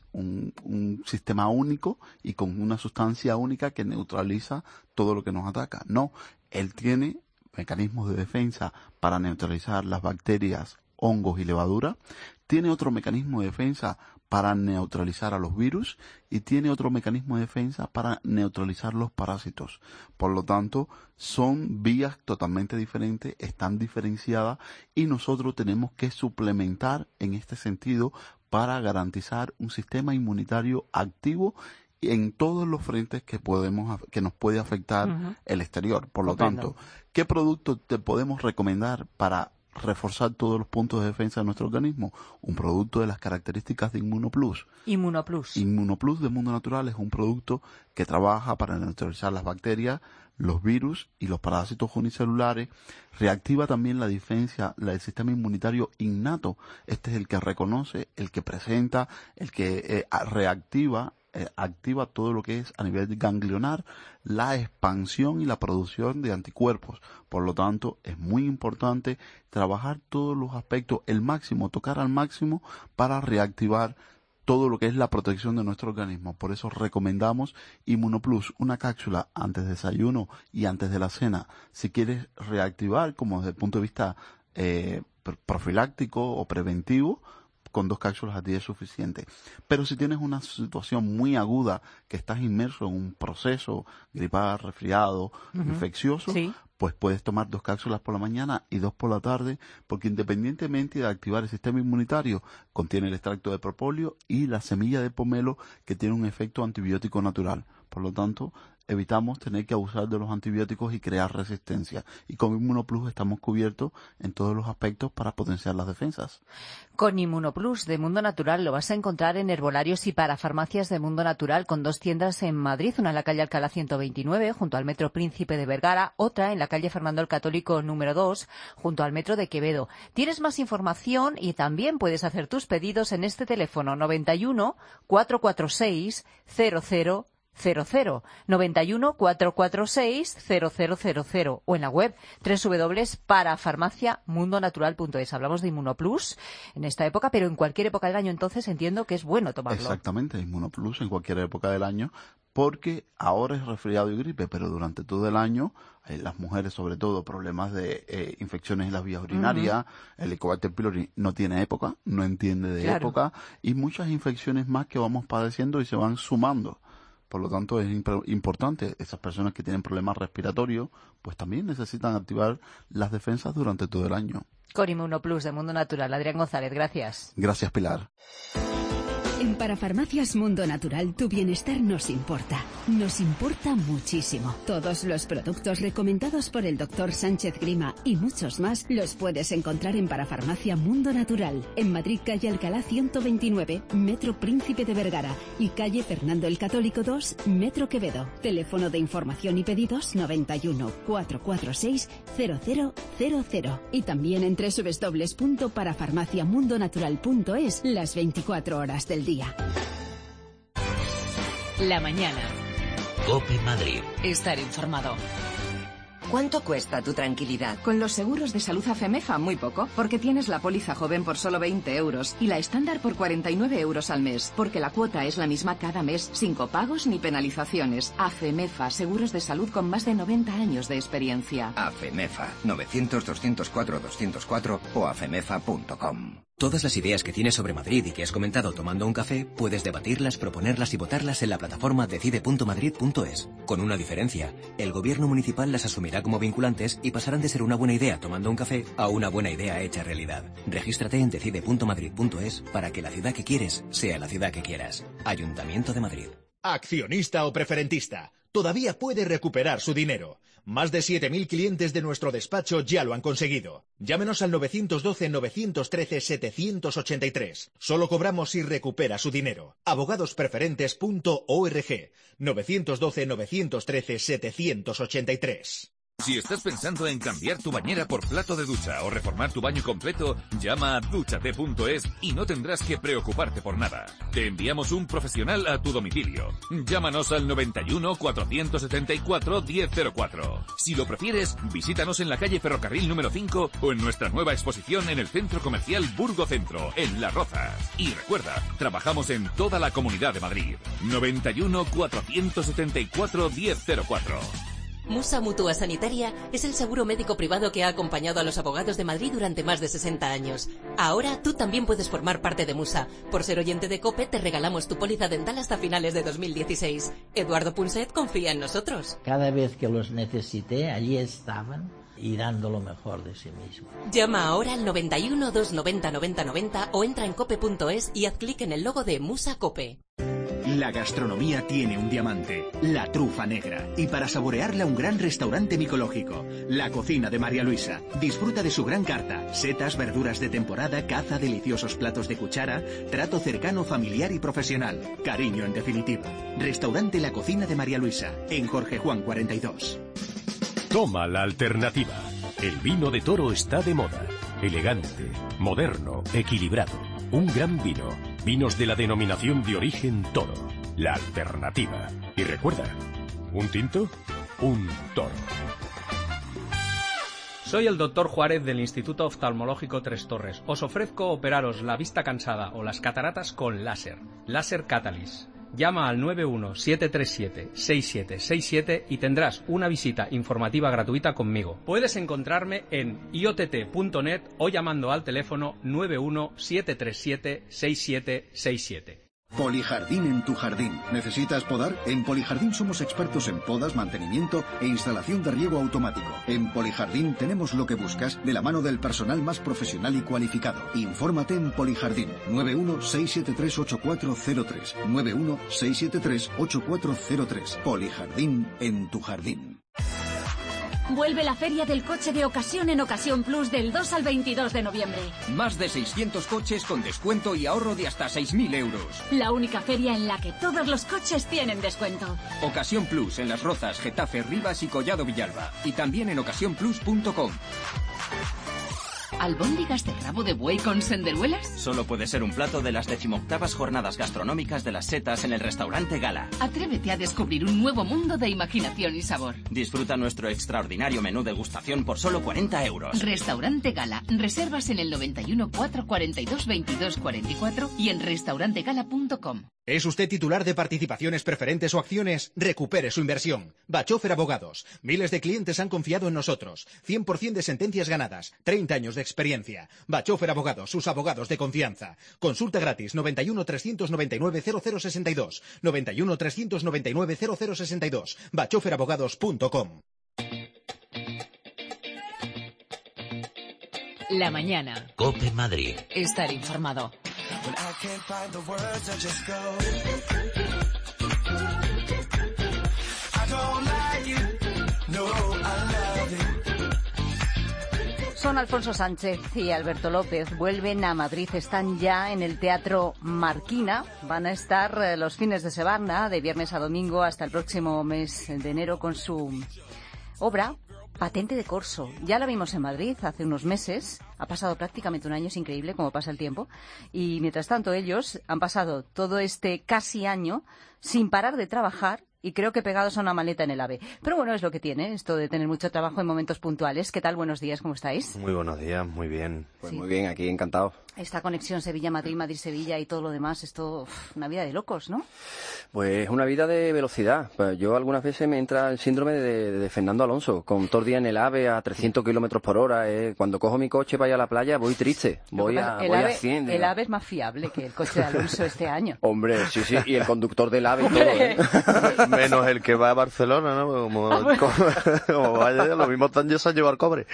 un sistema único y con una sustancia única que neutraliza todo lo que nos ataca. No, él tiene mecanismos de defensa para neutralizar las bacterias, hongos y levaduras. Tiene otro mecanismo de defensa para neutralizar a los virus y tiene otro mecanismo de defensa para neutralizar los parásitos. Por lo tanto, son vías totalmente diferentes, están diferenciadas y nosotros tenemos que suplementar en este sentido para garantizar un sistema inmunitario activo en todos los frentes que nos puede afectar el exterior. Por lo tanto, ¿qué producto te podemos recomendar para reforzar todos los puntos de defensa de nuestro organismo? Un producto de las características de InmunoPlus. InmunoPlus de Mundo Natural es un producto que trabaja para neutralizar las bacterias, los virus y los parásitos unicelulares. Reactiva también la defensa del sistema inmunitario innato. Este es el que reconoce, el que presenta, el que activa todo lo que es a nivel ganglionar la expansión y la producción de anticuerpos. Por lo tanto, es muy importante trabajar todos los aspectos, tocar al máximo para reactivar todo lo que es la protección de nuestro organismo. Por eso recomendamos InmunoPlus, una cápsula antes del desayuno y antes de la cena. Si quieres reactivar, como desde el punto de vista profiláctico o preventivo, con 2 cápsulas al día es suficiente. Pero si tienes una situación muy aguda, que estás inmerso en un proceso gripal, resfriado, infeccioso, pues puedes tomar 2 cápsulas por la mañana y 2 por la tarde, porque independientemente de activar el sistema inmunitario, contiene el extracto de propóleo y la semilla de pomelo, que tiene un efecto antibiótico natural. Por lo tanto, evitamos tener que abusar de los antibióticos y crear resistencia. Y con InmunoPlus estamos cubiertos en todos los aspectos para potenciar las defensas. Con InmunoPlus de Mundo Natural lo vas a encontrar en herbolarios y parafarmacias de Mundo Natural, con 2 tiendas en Madrid, una en la calle Alcalá 129, junto al Metro Príncipe de Vergara, otra en la calle Fernando el Católico número 2, junto al Metro de Quevedo. Tienes más información y también puedes hacer tus pedidos en este teléfono 91 446 0000, 91 446 0000 o en la web www.parafarmaciamundonatural.es. Hablamos de InmunoPlus en esta época, pero en cualquier época del año, entonces entiendo que es bueno tomarlo. Exactamente, InmunoPlus en cualquier época del año, porque ahora es resfriado y gripe, pero durante todo el año las mujeres, sobre todo, problemas de infecciones en las vías urinarias, el Helicobacter pylori no tiene época, no entiende de época, y muchas infecciones más que vamos padeciendo y se van sumando. Por lo tanto, es importante, esas personas que tienen problemas respiratorios, pues también necesitan activar las defensas durante todo el año. Corimuno Plus de Mundo Natural. Adrián González, gracias. Gracias, Pilar. En Parafarmacias Mundo Natural tu bienestar nos importa. Nos importa muchísimo. Todos los productos recomendados por el Dr. Sánchez Grima y muchos más los puedes encontrar en Parafarmacia Mundo Natural. En Madrid, calle Alcalá 129, Metro Príncipe de Vergara. Y calle Fernando el Católico 2, Metro Quevedo. Teléfono de información y pedidos 91 446 0000. Y también en www.parafarmaciamundonatural.es las 24 horas del día. La mañana. COPE Madrid. Estar informado. ¿Cuánto cuesta tu tranquilidad? Con los seguros de salud AFEMEFA muy poco, porque tienes la póliza joven por solo 20 euros y la estándar por 49 euros al mes, porque la cuota es la misma cada mes, sin copagos ni penalizaciones. AFEMEFA, seguros de salud con más de 90 años de experiencia. AFEMEFA, 900-204-204 o afemefa.com. Todas las ideas que tienes sobre Madrid y que has comentado tomando un café, puedes debatirlas, proponerlas y votarlas en la plataforma decide.madrid.es. Con una diferencia, el gobierno municipal las asumirá como vinculantes y pasarán de ser una buena idea tomando un café a una buena idea hecha realidad. Regístrate en decide.madrid.es para que la ciudad que quieres sea la ciudad que quieras. Ayuntamiento de Madrid. Accionista o preferentista, todavía puede recuperar su dinero. Más de 7.000 clientes de nuestro despacho ya lo han conseguido. Llámenos al 912-913-783. Solo cobramos si recupera su dinero. Abogadospreferentes.org. 912-913-783. Si estás pensando en cambiar tu bañera por plato de ducha o reformar tu baño completo, llama a dúchate.es y no tendrás que preocuparte por nada. Te enviamos un profesional a tu domicilio. Llámanos al 91 474 1004. Si lo prefieres, visítanos en la calle Ferrocarril número 5 o en nuestra nueva exposición en el Centro Comercial Burgo Centro, en Las Rozas. Y recuerda, trabajamos en toda la Comunidad de Madrid. 91 474 1004. Musa Mutua Sanitaria es el seguro médico privado que ha acompañado a los abogados de Madrid durante más de 60 años. Ahora tú también puedes formar parte de Musa. Por ser oyente de COPE te regalamos tu póliza dental hasta finales de 2016. Eduardo Punset confía en nosotros. Cada vez que los necesité, allí estaban y dando lo mejor de sí mismos. Llama ahora al 91 290 90 90 o entra en cope.es y haz clic en el logo de Musa Cope. La gastronomía tiene un diamante, la trufa negra. Y para saborearla, un gran restaurante micológico. La cocina de María Luisa. Disfruta de su gran carta. Setas, verduras de temporada, caza, deliciosos platos de cuchara, trato cercano, familiar y profesional. Cariño en definitiva. Restaurante La Cocina de María Luisa, en Jorge Juan 42. Toma la alternativa. El vino de Toro está de moda. Elegante, moderno, equilibrado. Un gran vino. Vinos de la denominación de origen Toro. La alternativa. Y recuerda, un tinto, un toro. Soy el Dr. Juárez del Instituto Oftalmológico Tres Torres. Os ofrezco operaros la vista cansada o las cataratas con láser. Láser Catalyst. Llama al 91-737-6767 y tendrás una visita informativa gratuita conmigo. Puedes encontrarme en iott.net o llamando al teléfono 91-737-6767. Polijardín en tu jardín. ¿Necesitas podar? En Polijardín somos expertos en podas, mantenimiento e instalación de riego automático. En Polijardín tenemos lo que buscas de la mano del personal más profesional y cualificado. Infórmate en Polijardín 91-673-8403. 91-673-8403. Polijardín en tu jardín. Vuelve la Feria del Coche de Ocasión en Ocasión Plus del 2 al 22 de noviembre. Más de 600 coches con descuento y ahorro de hasta 6.000 euros. La única feria en la que todos los coches tienen descuento. Ocasión Plus en Las Rozas, Getafe, Rivas y Collado Villalba. Y también en ocasiónplus.com. ¿Albóndigas de rabo de buey con senderuelas? Solo puede ser un plato de las 18ª jornadas gastronómicas de las setas en el restaurante Gala. Atrévete a descubrir un nuevo mundo de imaginación y sabor. Disfruta nuestro extraordinario menú degustación por solo 40 euros. Restaurante Gala. Reservas en el 91 442 22 44 y en restaurantegala.com. ¿Es usted titular de participaciones preferentes o acciones? Recupere su inversión. Bachofer Abogados. Miles de clientes han confiado en nosotros. 100% de sentencias ganadas. 30 años de experiencia. Bachofer Abogados, sus abogados de confianza. Consulta gratis 91 399 0062. 91 399 0062. bachoferabogados.com. La mañana. COPE Madrid. Estar informado. Son Alfonso Sánchez y Alberto López. Vuelven a Madrid, están ya en el Teatro Marquina. Van a estar los fines de semana, de viernes a domingo, hasta el próximo mes de enero, con su obra Patente de Corso. Ya la vimos en Madrid hace unos meses. Ha pasado prácticamente un año, es increíble cómo pasa el tiempo. Y mientras tanto ellos han pasado todo este casi año sin parar de trabajar y creo que pegados a una maleta en el AVE. Pero bueno, es lo que tiene esto de tener mucho trabajo en momentos puntuales. ¿Qué tal? Buenos días, ¿cómo estáis? Muy buenos días, muy bien. Pues sí. Muy bien, aquí encantado. Esta conexión Sevilla-Madrid, Madrid-Sevilla y todo lo demás, esto, una vida de locos, ¿no? Pues una vida de velocidad. Pues yo algunas veces me entra el síndrome de Fernando Alonso, con todo el día en el AVE a 300 kilómetros por hora. Cuando cojo mi coche para ir a la playa voy triste, voy a 100. El AVE es más fiable que el coche de Alonso este año. Hombre, sí, y el conductor del AVE y todo, Menos el que va a Barcelona, ¿no? Como vaya, lo mismo tan yo se lleva el cobre.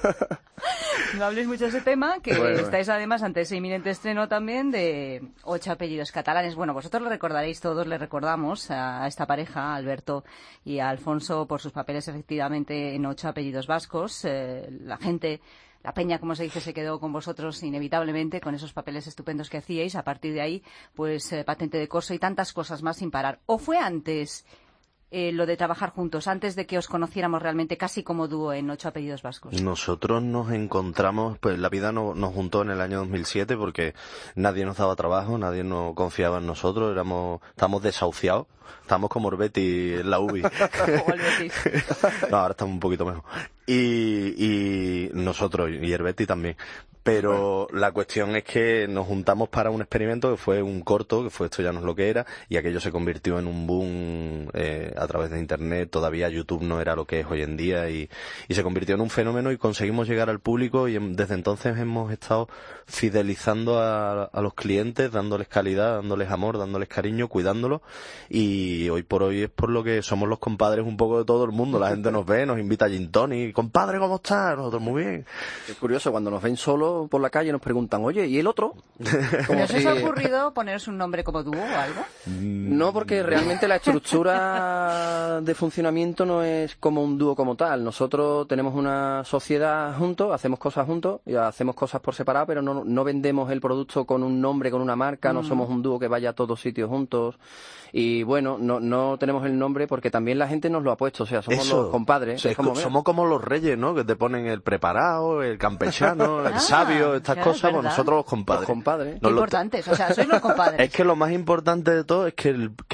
No habléis mucho de ese tema, que bueno. Estáis además ante ese inminente estreno también de 8 apellidos catalanes. Bueno, vosotros lo recordaréis todos, le recordamos a esta pareja, a Alberto y a Alfonso, por sus papeles efectivamente en 8 apellidos vascos. La gente, la peña, como se dice, se quedó con vosotros inevitablemente con esos papeles estupendos que hacíais. A partir de ahí, pues Patente de Corso y tantas cosas más sin parar. ¿O fue antes lo de trabajar juntos, antes de que os conociéramos realmente casi como dúo en 8 apellidos vascos? Nosotros nos encontramos, pues la vida nos juntó en el año 2007 porque nadie nos daba trabajo, nadie nos confiaba en nosotros, estábamos desahuciados, estábamos como Orbetti en la UBI. No, ahora estamos un poquito mejor. Y nosotros, y Herbetti también. Pero la cuestión es que nos juntamos para un experimento que fue un corto, que fue Esto ya no es lo que era, y aquello se convirtió en un boom a través de Internet. Todavía YouTube no era lo que es hoy en día y se convirtió en un fenómeno y conseguimos llegar al público y desde entonces hemos estado fidelizando a los clientes, dándoles calidad, dándoles amor, dándoles cariño, cuidándolos, y hoy por hoy es por lo que somos los compadres un poco de todo el mundo. La gente nos ve, nos invita a Gin Tonic, compadre, ¿cómo estás? Nosotros muy bien. Es curioso, cuando nos ven solos por la calle nos preguntan, oye, ¿y el otro? ¿No os ha ocurrido poneros un nombre como dúo o algo? No, porque realmente la estructura de funcionamiento no es como un dúo como tal. Nosotros tenemos una sociedad juntos, hacemos cosas juntos y hacemos cosas por separado, pero no vendemos el producto con un nombre, con una marca, no somos un dúo que vaya a todos sitios juntos. Y bueno, no tenemos el nombre porque también la gente nos lo ha puesto, o sea, somos los compadres. O sea, somos como los reyes, ¿no? Que te ponen el preparado, el campechano, el sabio, estas cosas, bueno, nosotros los compadres. Los compadres. Importantes, o sea, sois los compadres. Es que lo más importante de todo es que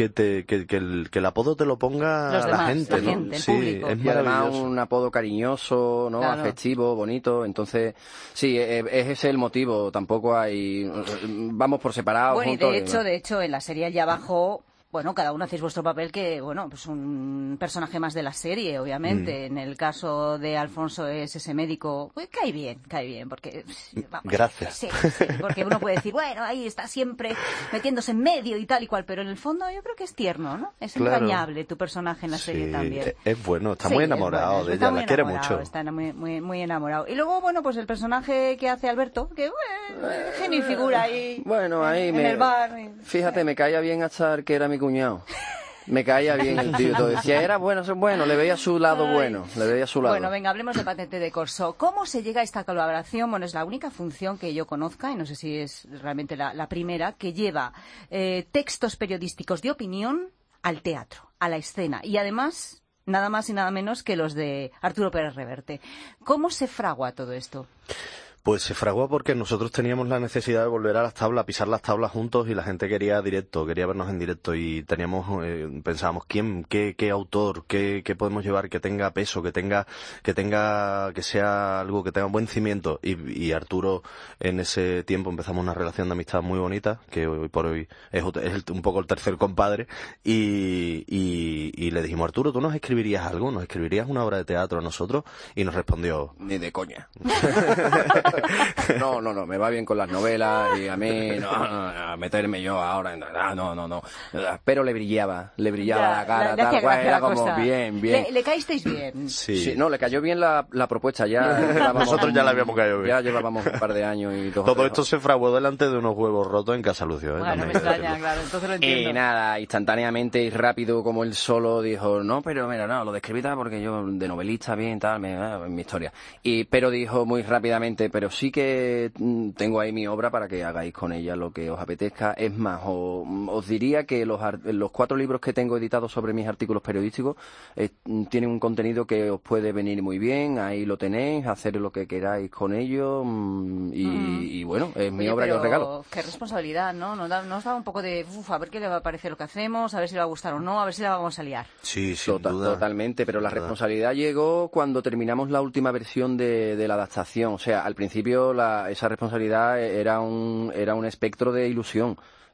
el apodo te lo ponga los demás, la gente, ¿no? El sí, público. es y además maravilloso. un apodo cariñoso, ¿no? Claro. Afectivo, bonito. Entonces, sí, es ese el motivo. Tampoco hay... Vamos por separado. Bueno, juntos, y de hecho, en la serie allá abajo... Bueno, cada uno hacéis vuestro papel, que, bueno, pues un personaje más de la serie, obviamente. En el caso de Alfonso es ese médico, pues cae bien, porque... Vamos, gracias. Sí, porque uno puede decir, bueno, ahí está siempre metiéndose en medio y tal y cual, pero en el fondo yo creo que es tierno, ¿no? Es entrañable tu personaje en la serie también. Es bueno, está muy enamorado de ella, la quiere mucho. Está muy enamorado. Y luego, bueno, pues el personaje que hace Alberto, que, genio y figura ahí, bueno, ahí en el bar. Fíjate, me caía bien hasta el que era mi cuñado. Me caía bien el tío. Todo decía, era bueno, le veía su lado bueno. Bueno, venga, hablemos de Patente de Corso. ¿Cómo se llega a esta colaboración? Bueno, es la única función que yo conozca, y no sé si es realmente la primera, que lleva textos periodísticos de opinión al teatro, a la escena. Y además, nada más y nada menos que los de Arturo Pérez Reverte. ¿Cómo se fragua todo esto? Pues se fraguó porque nosotros teníamos la necesidad de volver a las tablas, a pisar las tablas juntos, y la gente quería directo, quería vernos en directo, y teníamos, pensábamos qué autor, qué podemos llevar que tenga peso, que sea algo que tenga un buen cimiento, y Arturo, en ese tiempo empezamos una relación de amistad muy bonita, que hoy por hoy es un poco el tercer compadre, y le dijimos: Arturo, ¿tú nos escribirías algo? ¿Nos escribirías una obra de teatro a nosotros? Y nos respondió: ni de coña. No, me va bien con las novelas, y a mí, a meterme yo ahora, no. Pero le brillaba la cara, tal cual, era como bien. ¿Le caísteis bien? Sí, no, le cayó bien la propuesta, ya nosotros ya le habíamos caído bien. Ya llevábamos un par de años y todo esto se fraguó delante de unos huevos rotos en Casa Lucio. Bueno, no me extraña, claro, entonces lo entiendo. Y nada, instantáneamente y rápido, como él solo dijo: no, pero mira, no, lo de escribir porque yo de novelista bien, tal, mi historia. Pero dijo muy rápidamente: pero sí que tengo ahí mi obra para que hagáis con ella lo que os apetezca. Es más, os diría que los 4 libros que tengo editados sobre mis artículos periodísticos tienen un contenido que os puede venir muy bien, ahí lo tenéis, hacer lo que queráis con ello, y bueno, es mi obra que os regalo. Qué responsabilidad, ¿no? ¿Nos da un poco de, a ver qué le va a parecer lo que hacemos, a ver si le va a gustar o no, a ver si la vamos a liar? Sí, sin duda. Totalmente, pero la responsabilidad llegó cuando terminamos la última versión de la adaptación. O sea, al principio esa responsabilidad era un espectro de ilusión.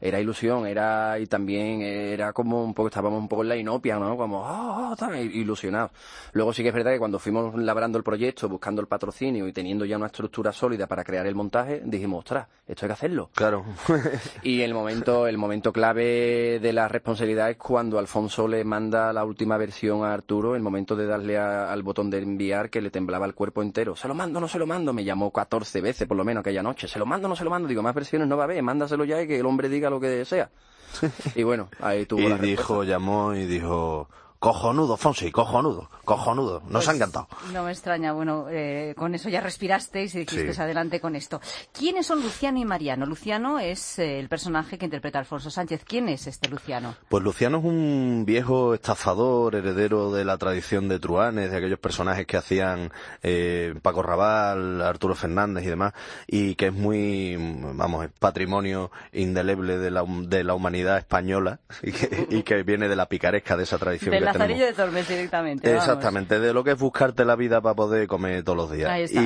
Y también era como estábamos un poco en la inopia, ¿no? Como, tan ilusionados. Luego sí que es verdad que cuando fuimos labrando el proyecto, buscando el patrocinio y teniendo ya una estructura sólida para crear el montaje, dijimos: ostras, esto hay que hacerlo. Claro. Y el momento clave de la responsabilidad es cuando Alfonso le manda la última versión a Arturo, el momento de darle al botón de enviar, que le temblaba el cuerpo entero. ¿Se lo mando o no se lo mando? Me llamó 14 veces, por lo menos, aquella noche. ¿Se lo mando o no se lo mando? Digo, más versiones no va a haber, mándaselo ya y que el hombre diga lo que sea. Y bueno, ahí tuvo la respuesta. Llamó y dijo: cojonudo, Fonsi, cojonudo, nos ha encantado. No me extraña, bueno, con eso ya respirasteis y dijisteis: adelante con esto. ¿Quiénes son Luciano y Mariano? Luciano es el personaje que interpreta Alfonso Sánchez. ¿Quién es este Luciano? Pues Luciano es un viejo estafador, heredero de la tradición de truhanes, de aquellos personajes que hacían Paco Raval, Arturo Fernández y demás, y que es es patrimonio indeleble de la humanidad española, y que viene de la picaresca de esa tradición. Lazarillo de Tormes directamente. Exactamente, de lo que es buscarte la vida para poder comer todos los días. Ahí está.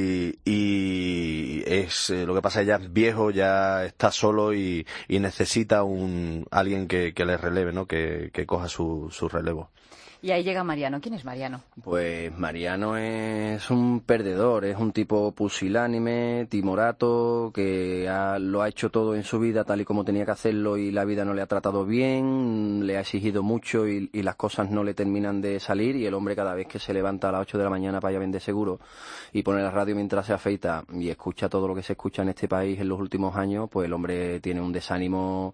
Y es lo que pasa, ya es viejo, ya está solo y necesita alguien que le releve, ¿no? Que coja su relevo. Y ahí llega Mariano. ¿Quién es Mariano? Pues Mariano es un perdedor, es un tipo pusilánime, timorato, que lo ha hecho todo en su vida tal y como tenía que hacerlo, y la vida no le ha tratado bien, le ha exigido mucho y las cosas no le terminan de salir, y el hombre, cada vez que se levanta a las 8 de la mañana para ir a vender seguro y pone la radio mientras se afeita y escucha todo lo que se escucha en este país en los últimos años, pues el hombre tiene un desánimo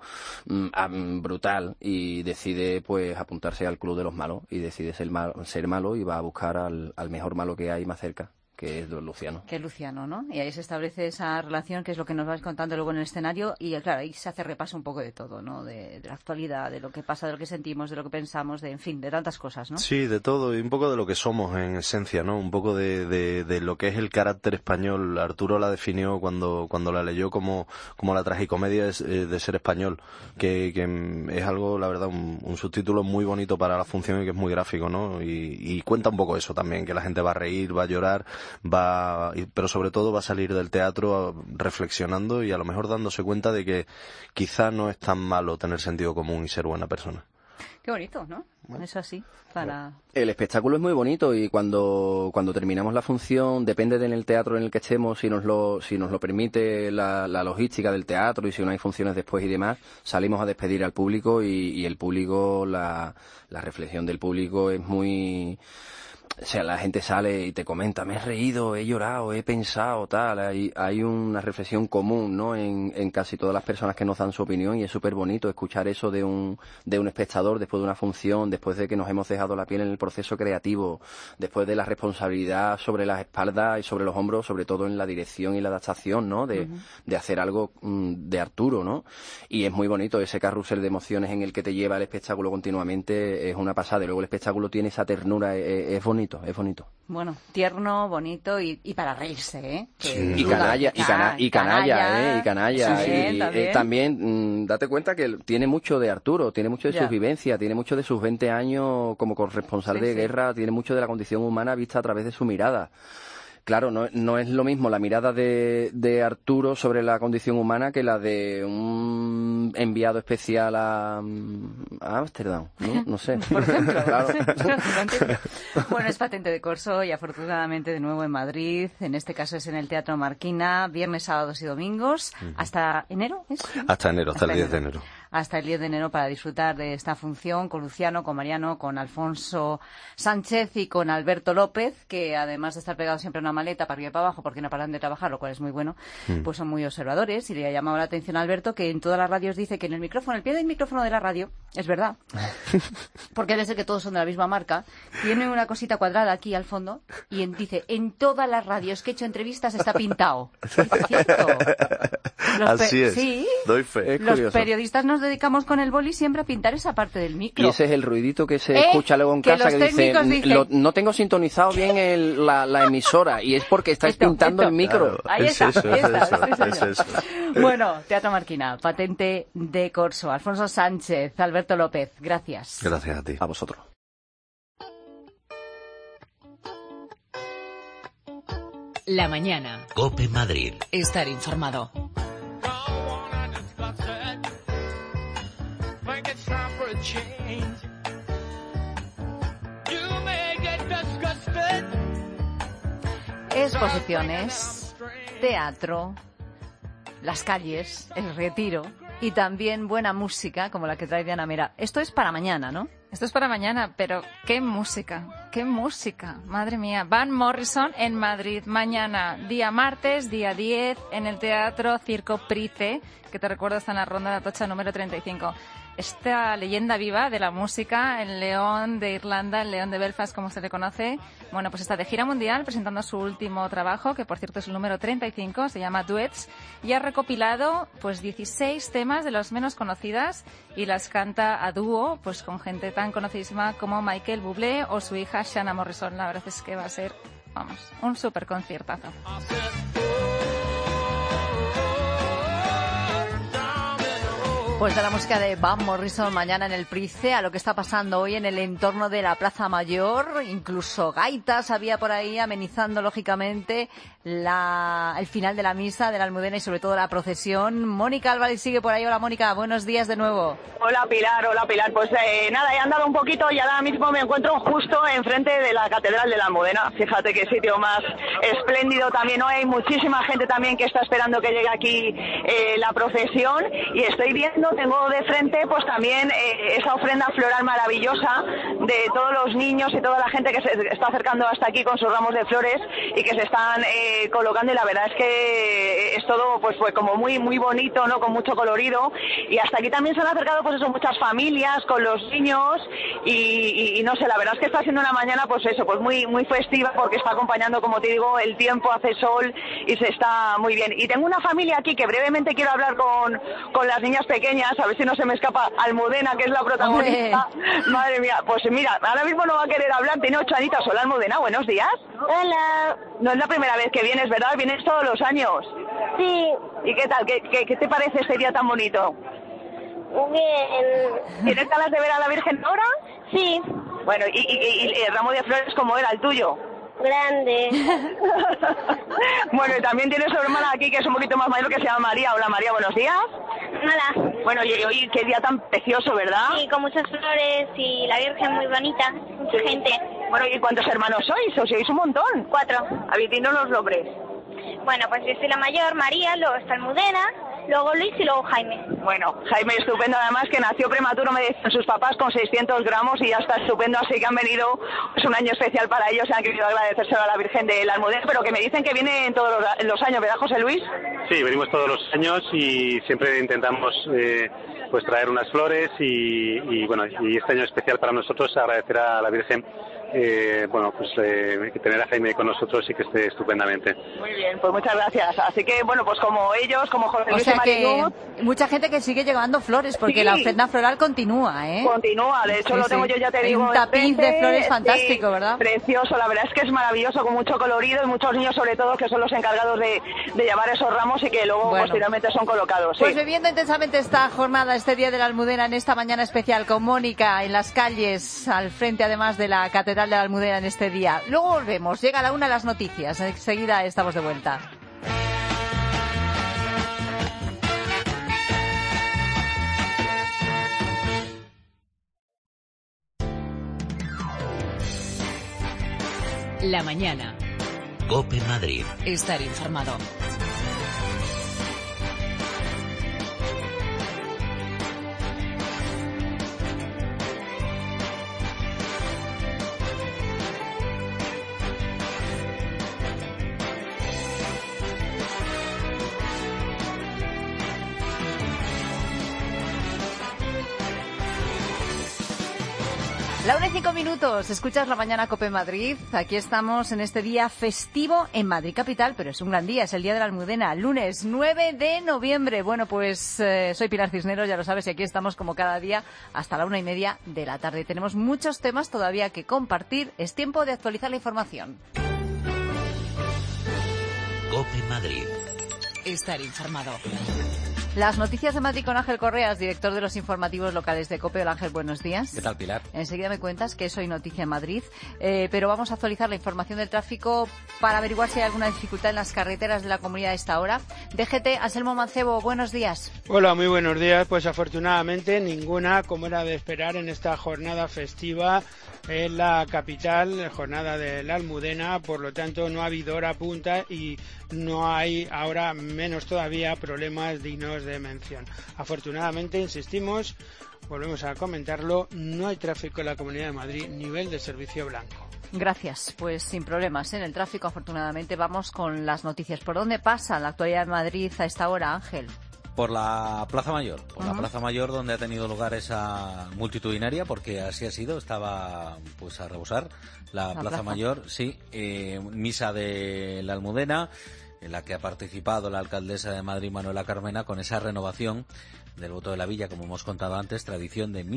brutal y decide pues apuntarse al club de los malos. Y decide ser malo y va a buscar al mejor malo que hay más cerca, que es Don Luciano. Que es Luciano, ¿no? Y ahí se establece esa relación, que es lo que nos vais contando luego en el escenario, y claro, ahí se hace repaso un poco de todo, ¿no? De la actualidad, de lo que pasa, de lo que sentimos, de lo que pensamos, en fin, de tantas cosas, ¿no? Sí, de todo, y un poco de lo que somos en esencia, ¿no? Un poco de lo que es el carácter español. Arturo la definió cuando la leyó como la tragicomedia de ser español, que es algo, la verdad, un subtítulo muy bonito para la función y que es muy gráfico, ¿no? Y cuenta un poco eso también, que la gente va a reír, va a llorar, pero sobre todo va a salir del teatro reflexionando y a lo mejor dándose cuenta de que quizá no es tan malo tener sentido común y ser buena persona. Qué bonito, ¿no? Bueno. Eso así, para... El espectáculo es muy bonito, y cuando terminamos la función, depende del teatro en el que estemos, si nos lo permite la logística del teatro y si no hay funciones después y demás, salimos a despedir al público, y el público, la reflexión del público es muy... O sea, la gente sale y te comenta: me he reído, he llorado, he pensado, tal. Hay una reflexión común, ¿no? En casi todas las personas que nos dan su opinión, y es súper bonito escuchar eso de un espectador después de una función, después de que nos hemos dejado la piel en el proceso creativo, después de la responsabilidad sobre las espaldas y sobre los hombros, sobre todo en la dirección y la adaptación, ¿no? De hacer algo de Arturo, ¿no? Y es muy bonito ese carrusel de emociones en el que te lleva el espectáculo continuamente, es una pasada. Y luego el espectáculo tiene esa ternura, es bonito. bonito, es bonito. Bueno, tierno, bonito y para reírse, ¿eh? Sí. Y canalla, y canalla. Sí, también date cuenta que tiene mucho de Arturo, tiene mucho de sus vivencias, tiene mucho de sus 20 años como corresponsal de guerra, tiene mucho de la condición humana vista a través de su mirada. Claro, no es lo mismo la mirada de Arturo sobre la condición humana que la de un enviado especial a Ámsterdam, ¿no? No sé. Por ejemplo. Claro. Bueno, es patente de corso y afortunadamente de nuevo en Madrid. En este caso es en el Teatro Marquina, viernes, sábados y domingos. ¿Hasta enero? Hasta enero, hasta el 10 de enero. Hasta el 10 de enero para disfrutar de esta función con Luciano, con Mariano, con Alfonso Sánchez y con Alberto López, que además de estar pegado siempre a una maleta para arriba y para abajo porque no paran de trabajar, lo cual es muy bueno, pues son muy observadores. Y le ha llamado la atención a Alberto que en todas las radios dice que en el micrófono, el pie del micrófono de la radio, es verdad, porque debe ser que todos son de la misma marca, tiene una cosita cuadrada aquí al fondo y dice, en todas las radios que he hecho entrevistas está pintado. Es cierto. Así es, sí, doy fe. Los periodistas nos dedicamos con el boli siempre a pintar esa parte del micro. Y ese es el ruidito que se escucha luego en casa que dice, no tengo sintonizado bien la emisora y es porque estáis pintando el micro. Claro, ahí está, es eso. Bueno, Teatro Marquina, patente de corso. Alfonso Sánchez, Alberto López, gracias. Gracias a ti. A vosotros. La mañana. COPE Madrid. Estar informado. Exposiciones, teatro, las calles, el retiro y también buena música como la que trae Diana Mera. Esto es para mañana, ¿no? Esto es para mañana, pero qué música, madre mía. Van Morrison en Madrid mañana, día martes, día 10, en el Teatro Circo Price, que te recuerdo está en la Ronda de Atocha número 35. Esta leyenda viva de la música, el león de Irlanda, el león de Belfast, como se le conoce, bueno, pues está de gira mundial presentando su último trabajo, que por cierto es el número 35, se llama Duets, y ha recopilado pues 16 temas de los menos conocidas y las canta a dúo, pues con gente tan conocidísima como Michael Bublé o su hija Shanna Morrison. La verdad es que va a ser, vamos, un súper conciertazo. Pues de la música de Van Morrison mañana en el Price, a lo que está pasando hoy en el entorno de la Plaza Mayor, incluso gaitas había por ahí amenizando lógicamente el final de la misa de la Almudena y sobre todo la procesión. Mónica Álvarez sigue por ahí. Hola Mónica, buenos días de nuevo. Hola Pilar. Pues nada, he andado un poquito y ahora mismo me encuentro justo enfrente de la Catedral de la Almudena. Fíjate qué sitio más espléndido también. Hoy hay muchísima gente también que está esperando que llegue aquí la procesión y estoy viendo, tengo de frente pues también esa ofrenda floral maravillosa de todos los niños y toda la gente que se está acercando hasta aquí con sus ramos de flores y que se están colocando, y la verdad es que es todo pues como muy muy bonito, ¿no? Con mucho colorido, y hasta aquí también se han acercado pues eso, muchas familias con los niños y no sé, la verdad es que está siendo una mañana pues eso, pues muy muy festiva porque está acompañando, como te digo, el tiempo, hace sol y se está muy bien. Y tengo una familia aquí que brevemente quiero hablar con las niñas pequeñas, a ver si no se me escapa Almudena, que es la protagonista. Madre mía, pues mira, ahora mismo no va a querer hablar, tiene 8 añitos. Hola Almudena, buenos días. Hola. No es la primera vez que vienes, ¿verdad? Vienes todos los años. Sí. ¿Y qué tal? ¿Qué te parece este día tan bonito? Bien. ¿Tienes ganas de ver a la Virgen ahora? Sí. Bueno, ¿y el ramo de flores cómo era el tuyo? Grande. Bueno, y también tienes su hermana aquí que es un poquito más mayor, que se llama María. Hola María, buenos días. Hola. Bueno, y hoy qué día tan precioso, ¿verdad? Sí, con muchas flores y la Virgen muy bonita, mucha gente. Bueno, ¿y cuántos hermanos sois? ¿Os sois un montón? 4. A ver, dinos los nombres. Bueno, pues yo soy la mayor, María, luego está Almudena, luego Luis y luego Jaime. Bueno, Jaime estupendo, además que nació prematuro, me decían sus papás, con 600 gramos y ya está estupendo, así que han venido, es un año especial para ellos, se han querido agradecérselo a la Virgen de la Almudena, pero que me dicen que vienen todos los años, ¿verdad, José Luis? Sí, venimos todos los años y siempre intentamos pues traer unas flores y bueno, y este año especial para nosotros agradecer a la Virgen bueno, pues tener a Jaime con nosotros y que esté estupendamente. Muy bien, pues muchas gracias. Así que, bueno, pues como ellos, como José Luis O sea y Marilu, que mucha gente que sigue llevando flores, porque Sí. la ofrenda floral continúa, ¿eh? Continúa, de hecho Sí, lo sí. tengo yo, ya te Hay digo. un tapiz de enfrente, flores fantástico, sí, ¿verdad? Precioso, la verdad es que es maravilloso, con mucho colorido y muchos niños sobre todo que son los encargados de llevar esos ramos y que luego Bueno. posteriormente son colocados. Sí. Pues viviendo intensamente esta jornada, este Día de la Almudena, en esta mañana especial con Mónica en las calles, al frente además de la Catedral de la Almudena en este día. Luego volvemos, llega la una de las noticias, enseguida estamos de vuelta. La mañana. COPE Madrid. Estar informado. La 1:05, escuchas La Mañana COPE Madrid. Aquí estamos en este día festivo en Madrid capital, pero es un gran día, es el Día de la Almudena, lunes 9 de noviembre. Bueno, pues soy Pilar Cisneros, ya lo sabes, y aquí estamos como cada día hasta la 1:30 de la tarde. Tenemos muchos temas todavía que compartir, es tiempo de actualizar la información. COPE Madrid. Estar informado. Las noticias de Madrid con Ángel Correas, director de los informativos locales de COPE. Hola Ángel, buenos días. ¿Qué tal, Pilar? Enseguida me cuentas que es hoy noticia en Madrid, pero vamos a actualizar la información del tráfico para averiguar si hay alguna dificultad en las carreteras de la comunidad a esta hora. DGT, Anselmo Mancebo, buenos días. Hola, muy buenos días. Pues afortunadamente ninguna, como era de esperar en esta jornada festiva en la capital, jornada de la Almudena, por lo tanto no ha habido hora punta y no hay ahora menos todavía problemas dignos de mención. Afortunadamente, insistimos, volvemos a comentarlo, no hay tráfico en la Comunidad de Madrid, nivel de servicio blanco. Gracias, pues sin problemas en el tráfico, afortunadamente. Vamos con las noticias. ¿Por dónde pasa la actualidad de Madrid a esta hora, Ángel? Por la Plaza Mayor, la Plaza Mayor donde ha tenido lugar esa multitudinaria, porque así ha sido, estaba pues a rebosar la Plaza Mayor, sí, misa de la Almudena, en la que ha participado la alcaldesa de Madrid, Manuela Carmena, con esa renovación del voto de la Villa, como hemos contado antes, tradición de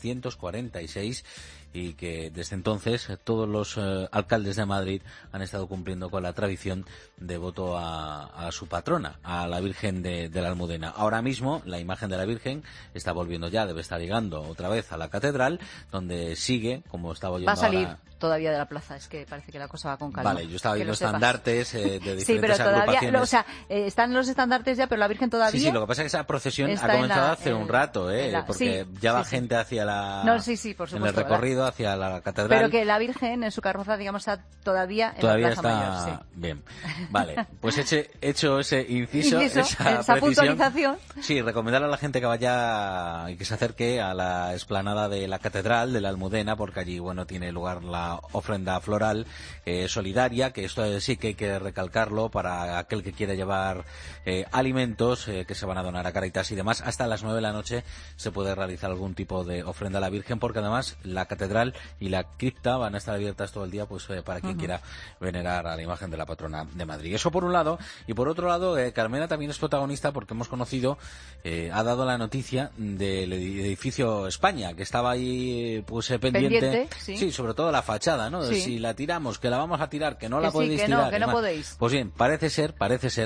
1646, y que desde entonces todos los alcaldes de Madrid han estado cumpliendo con la tradición de voto a su patrona, a la Virgen de la Almudena. Ahora mismo la imagen de la Virgen está volviendo ya, debe estar llegando otra vez a la catedral, donde sigue, como estaba oyendo Va a salir ahora. Todavía de la plaza, es que parece que la cosa va con calma. Vale, yo estaba viendo estandartes de diferentes sí, pero todavía, agrupaciones. o sea, están los estandartes ya, pero la Virgen todavía. Sí, lo que pasa es que esa procesión ha comenzado hace un rato, porque ya va gente hacia la. No, sí, por supuesto. En el recorrido hacia la catedral. Pero que la Virgen en su carroza, digamos, está todavía en la Plaza Mayor. Sí. Bien. Vale, pues hecho ese inciso esa puntualización. Sí, recomendar a la gente que vaya y que se acerque a la explanada de la catedral de la Almudena, porque allí, bueno, tiene lugar la ofrenda floral solidaria, que esto sí que hay que recalcarlo para aquel que quiera llevar alimentos que se van a donar a Cáritas y demás. Hasta las 9 de la noche se puede realizar algún tipo de ofrenda a la Virgen, porque además la catedral y la cripta van a estar abiertas todo el día, pues para quien quiera venerar a la imagen de la patrona de Madrid. Eso por un lado, y por otro lado, Carmena también es protagonista porque hemos conocido, ha dado la noticia del edificio España, que estaba ahí pues pendiente, sí, sobre todo la fachada, ¿no? Sí. Si la tiramos, que la vamos a tirar, que no la sí, podéis que tirar. Que no podéis. Pues bien, parece ser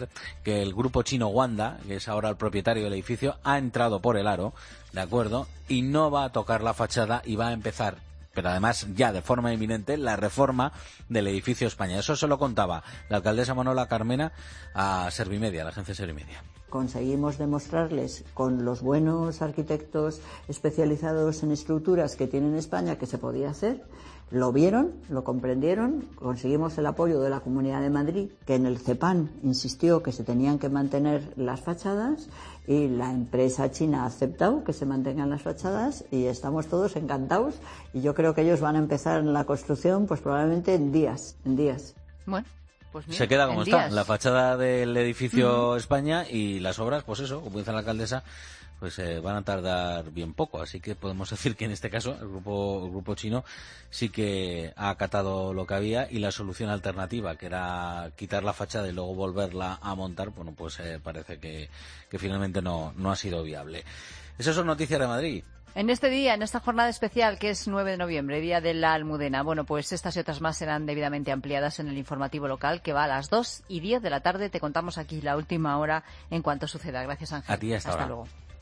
que el grupo chino Wanda, que es ahora el propietario del edificio, ha entrado por el aro, ¿de acuerdo? Y no va a tocar la fachada y va a empezar, pero además ya de forma inminente, la reforma del edificio España. Eso se lo contaba la alcaldesa Manuela Carmena a Servimedia, la agencia Servimedia. Conseguimos demostrarles con los buenos arquitectos especializados en estructuras que tiene España que se podía hacer. Lo vieron, lo comprendieron, conseguimos el apoyo de la Comunidad de Madrid, que en el CEPAN insistió que se tenían que mantener las fachadas, y la empresa china ha aceptado que se mantengan las fachadas y estamos todos encantados, y yo creo que ellos van a empezar en la construcción pues probablemente en días. Bueno. Pues mira, se queda como está, la fachada del edificio España, y las obras, pues eso, como dice la alcaldesa, pues van a tardar bien poco. Así que podemos decir que en este caso el grupo chino sí que ha acatado lo que había, y la solución alternativa, que era quitar la fachada y luego volverla a montar, bueno, pues parece que finalmente no ha sido viable. Esas son noticias de Madrid. En este día, en esta jornada especial, que es 9 de noviembre, Día de la Almudena, bueno, pues estas y otras más serán debidamente ampliadas en el informativo local, que va a las 2:10 de la tarde. Te contamos aquí la última hora en cuanto suceda. Gracias, Ángel. A ti, hasta luego.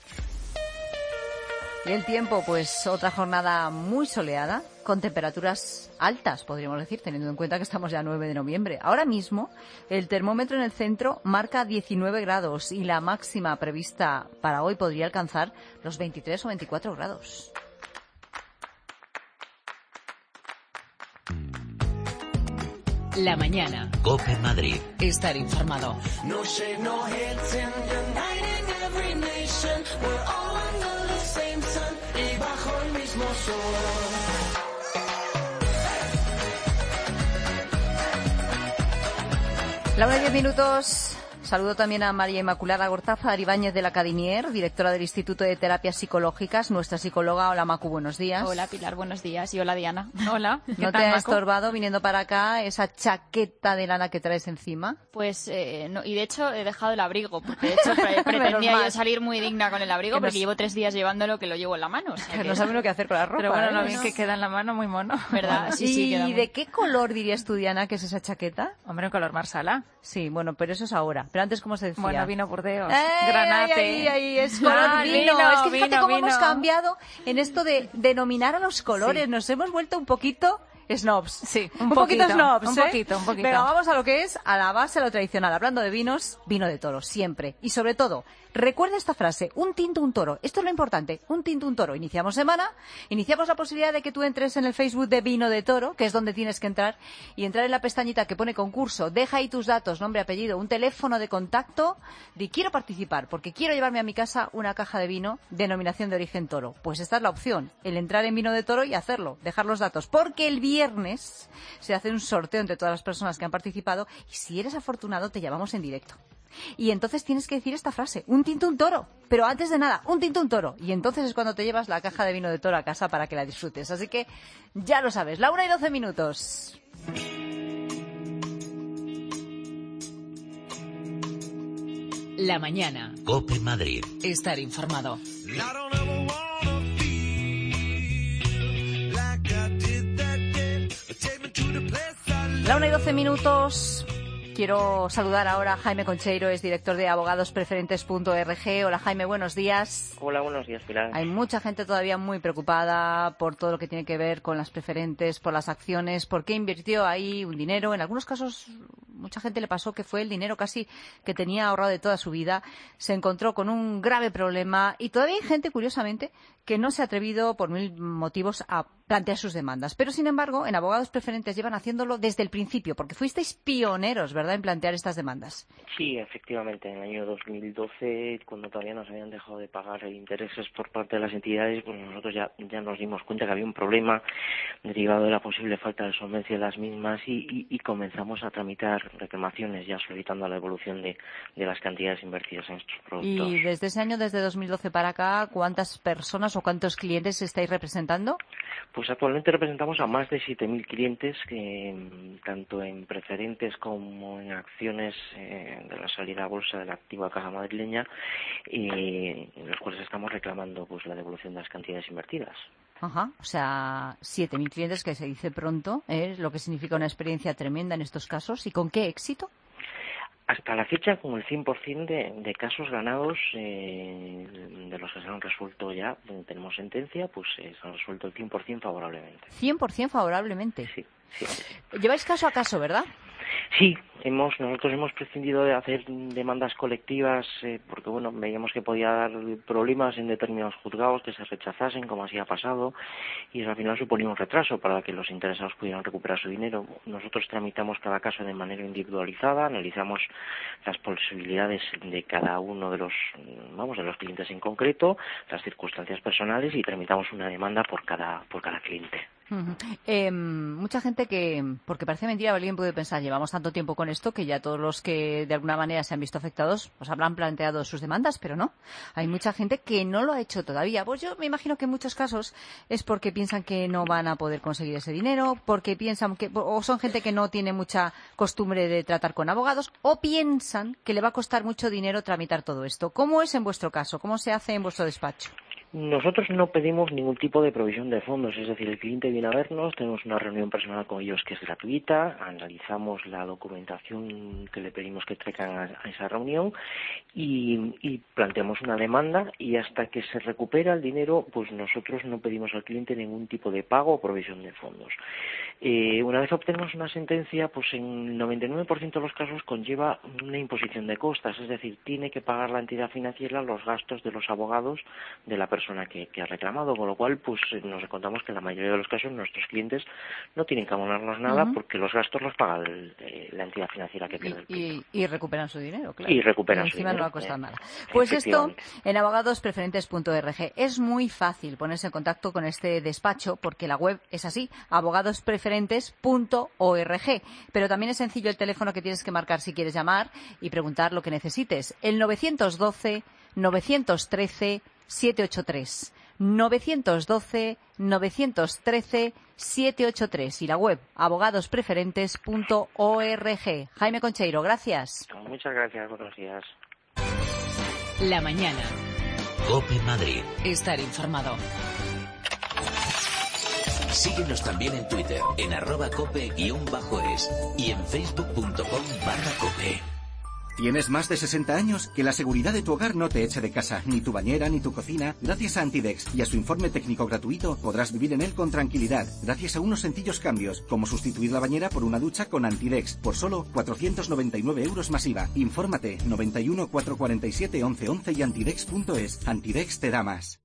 Y el tiempo, pues otra jornada muy soleada, con temperaturas altas, podríamos decir, teniendo en cuenta que estamos ya 9 de noviembre. Ahora mismo, el termómetro en el centro marca 19 grados y la máxima prevista para hoy podría alcanzar los 23 o 24 grados. La mañana. COPE Madrid. Estar informado. No shade, no hate, uniting every nation. We're all under the same sun y bajo el mismo sol. La 1:10. Saludo también a María Inmaculada Gortaza Ibáñez de la Cadinier, directora del Instituto de Terapias Psicológicas, nuestra psicóloga. Hola, Macu, buenos días. Hola, Pilar, buenos días. Y hola, Diana. Hola. ¿No te ha estorbado viniendo para acá esa chaqueta de lana que traes encima? Pues no, y de hecho he dejado el abrigo, porque de hecho pretendía yo salir muy digna con el abrigo, porque llevo 3 días llevándolo, que lo llevo en la mano. O sea, que no saben lo que hacer con la ropa. Pero bueno, lo ¿eh? bien que queda en la mano, muy mono. ¿Verdad? Sí, ¿Y de qué color dirías tú, Diana, que es esa chaqueta? Hombre, un color marsala. Sí, bueno, pero eso es ahora. Pero antes, ¿cómo se decía? Bueno, vino Burdeos, granate. Ahí, es color vino. Es que fíjate cómo hemos cambiado en esto de denominar a los colores. Sí. Nos hemos vuelto un poquito snobs. Sí, un poquito snobs. Un poquito. Pero vamos a lo que es, a la base, a lo tradicional. Hablando de vinos, vino de toro, siempre. Y sobre todo, recuerda esta frase, un tinto, un toro. Esto es lo importante, un tinto, un toro. Iniciamos semana, iniciamos la posibilidad de que tú entres en el Facebook de Vino de Toro, que es donde tienes que entrar, y entrar en la pestañita que pone concurso, deja ahí tus datos, nombre, apellido, un teléfono de contacto, de quiero participar, porque quiero llevarme a mi casa una caja de vino denominación de origen toro. Pues esta es la opción, el entrar en Vino de Toro y hacerlo, dejar los datos, porque el viernes se hace un sorteo entre todas las personas que han participado, y si eres afortunado te llamamos en directo. Y entonces tienes que decir esta frase, un tinto, un toro. Pero antes de nada, un tinto, un toro. Y entonces es cuando te llevas la caja de vino de toro a casa para que la disfrutes. Así que ya lo sabes, la 1:12. La mañana. COPE Madrid. Estar informado. La 1:12. Quiero saludar ahora a Jaime Concheiro, es director de abogadospreferentes.org. Hola Jaime, buenos días. Hola, buenos días, Pilar. Hay mucha gente todavía muy preocupada por todo lo que tiene que ver con las preferentes, por las acciones, porque invirtió ahí un dinero. En algunos casos, mucha gente le pasó que fue el dinero casi que tenía ahorrado de toda su vida. Se encontró con un grave problema y todavía hay gente, curiosamente, que no se ha atrevido por 1000 motivos a plantear sus demandas. Pero, sin embargo, en Abogados Preferentes llevan haciéndolo desde el principio, porque fuisteis pioneros, ¿verdad?, en plantear estas demandas. Sí, efectivamente. En el año 2012, cuando todavía nos habían dejado de pagar intereses por parte de las entidades, pues nosotros ya nos dimos cuenta que había un problema derivado de la posible falta de solvencia de las mismas y comenzamos a tramitar reclamaciones ya solicitando la devolución de las cantidades invertidas en estos productos. Y desde ese año, desde 2012 para acá, ¿cuántas personas o cuántos clientes estáis representando? Pues actualmente representamos a más de 7.000 clientes, que tanto en preferentes como en acciones de la salida a bolsa de la activa caja madrileña, en los cuales estamos reclamando pues la devolución de las cantidades invertidas. Ajá, o sea, 7.000 clientes, que se dice pronto, es lo que significa una experiencia tremenda en estos casos. ¿Y con qué éxito? Hasta la fecha, con el 100% de casos ganados, de los que se han resuelto ya, tenemos sentencia, pues se han resuelto el 100% favorablemente. 100% favorablemente. Sí. Lleváis caso a caso, ¿verdad? Sí, nosotros hemos prescindido de hacer demandas colectivas porque veíamos que podía dar problemas en determinados juzgados que se rechazasen, como así ha pasado, y eso al final suponía un retraso para que los interesados pudieran recuperar su dinero. Nosotros tramitamos cada caso de manera individualizada, analizamos las posibilidades de cada uno de los clientes en concreto, las circunstancias personales, y tramitamos una demanda por cada cliente. Mucha gente porque parece mentira, alguien puede pensar, llevamos tanto tiempo con esto que ya todos los que de alguna manera se han visto afectados pues habrán planteado sus demandas, pero no. Hay mucha gente que no lo ha hecho todavía. Pues yo me imagino que en muchos casos es porque piensan que no van a poder conseguir ese dinero, porque piensan o son gente que no tiene mucha costumbre de tratar con abogados, o piensan que le va a costar mucho dinero tramitar todo esto. ¿Cómo es en vuestro caso? ¿Cómo se hace en vuestro despacho? Nosotros no pedimos ningún tipo de provisión de fondos, es decir, el cliente viene a vernos, tenemos una reunión personal con ellos que es gratuita, analizamos la documentación que le pedimos que traigan a esa reunión y planteamos una demanda, y hasta que se recupera el dinero, pues nosotros no pedimos al cliente ningún tipo de pago o provisión de fondos. Una vez obtenemos una sentencia, pues en el 99% de los casos conlleva una imposición de costas, es decir, tiene que pagar la entidad financiera los gastos de los abogados de la persona que ha reclamado, con lo cual pues nos encontramos que en la mayoría de los casos nuestros clientes no tienen que abonarnos nada porque los gastos los paga la entidad financiera que pierde el pleito. Y recuperan su dinero, claro. Y recuperan su dinero. Encima no va a costar nada. Pues esto en abogadospreferentes.org. Es muy fácil ponerse en contacto con este despacho porque la web es así, abogadospreferentes.org. Pero también es sencillo el teléfono que tienes que marcar si quieres llamar y preguntar lo que necesites. El 912-913-783. 912-913-783 y la web abogadospreferentes.org. Jaime Concheiro, gracias. Muchas gracias, buenos días. La mañana. COPE Madrid. Estar informado. Síguenos también en Twitter, en @cope_es y en facebook.com/cope. ¿Tienes más de 60 años? Que la seguridad de tu hogar no te eche de casa, ni tu bañera, ni tu cocina. Gracias a Antidex y a su informe técnico gratuito, podrás vivir en él con tranquilidad, gracias a unos sencillos cambios, como sustituir la bañera por una ducha con Antidex, por solo 499 € masiva. Infórmate, 91 447 1111 y antidex.es. Antidex te da más.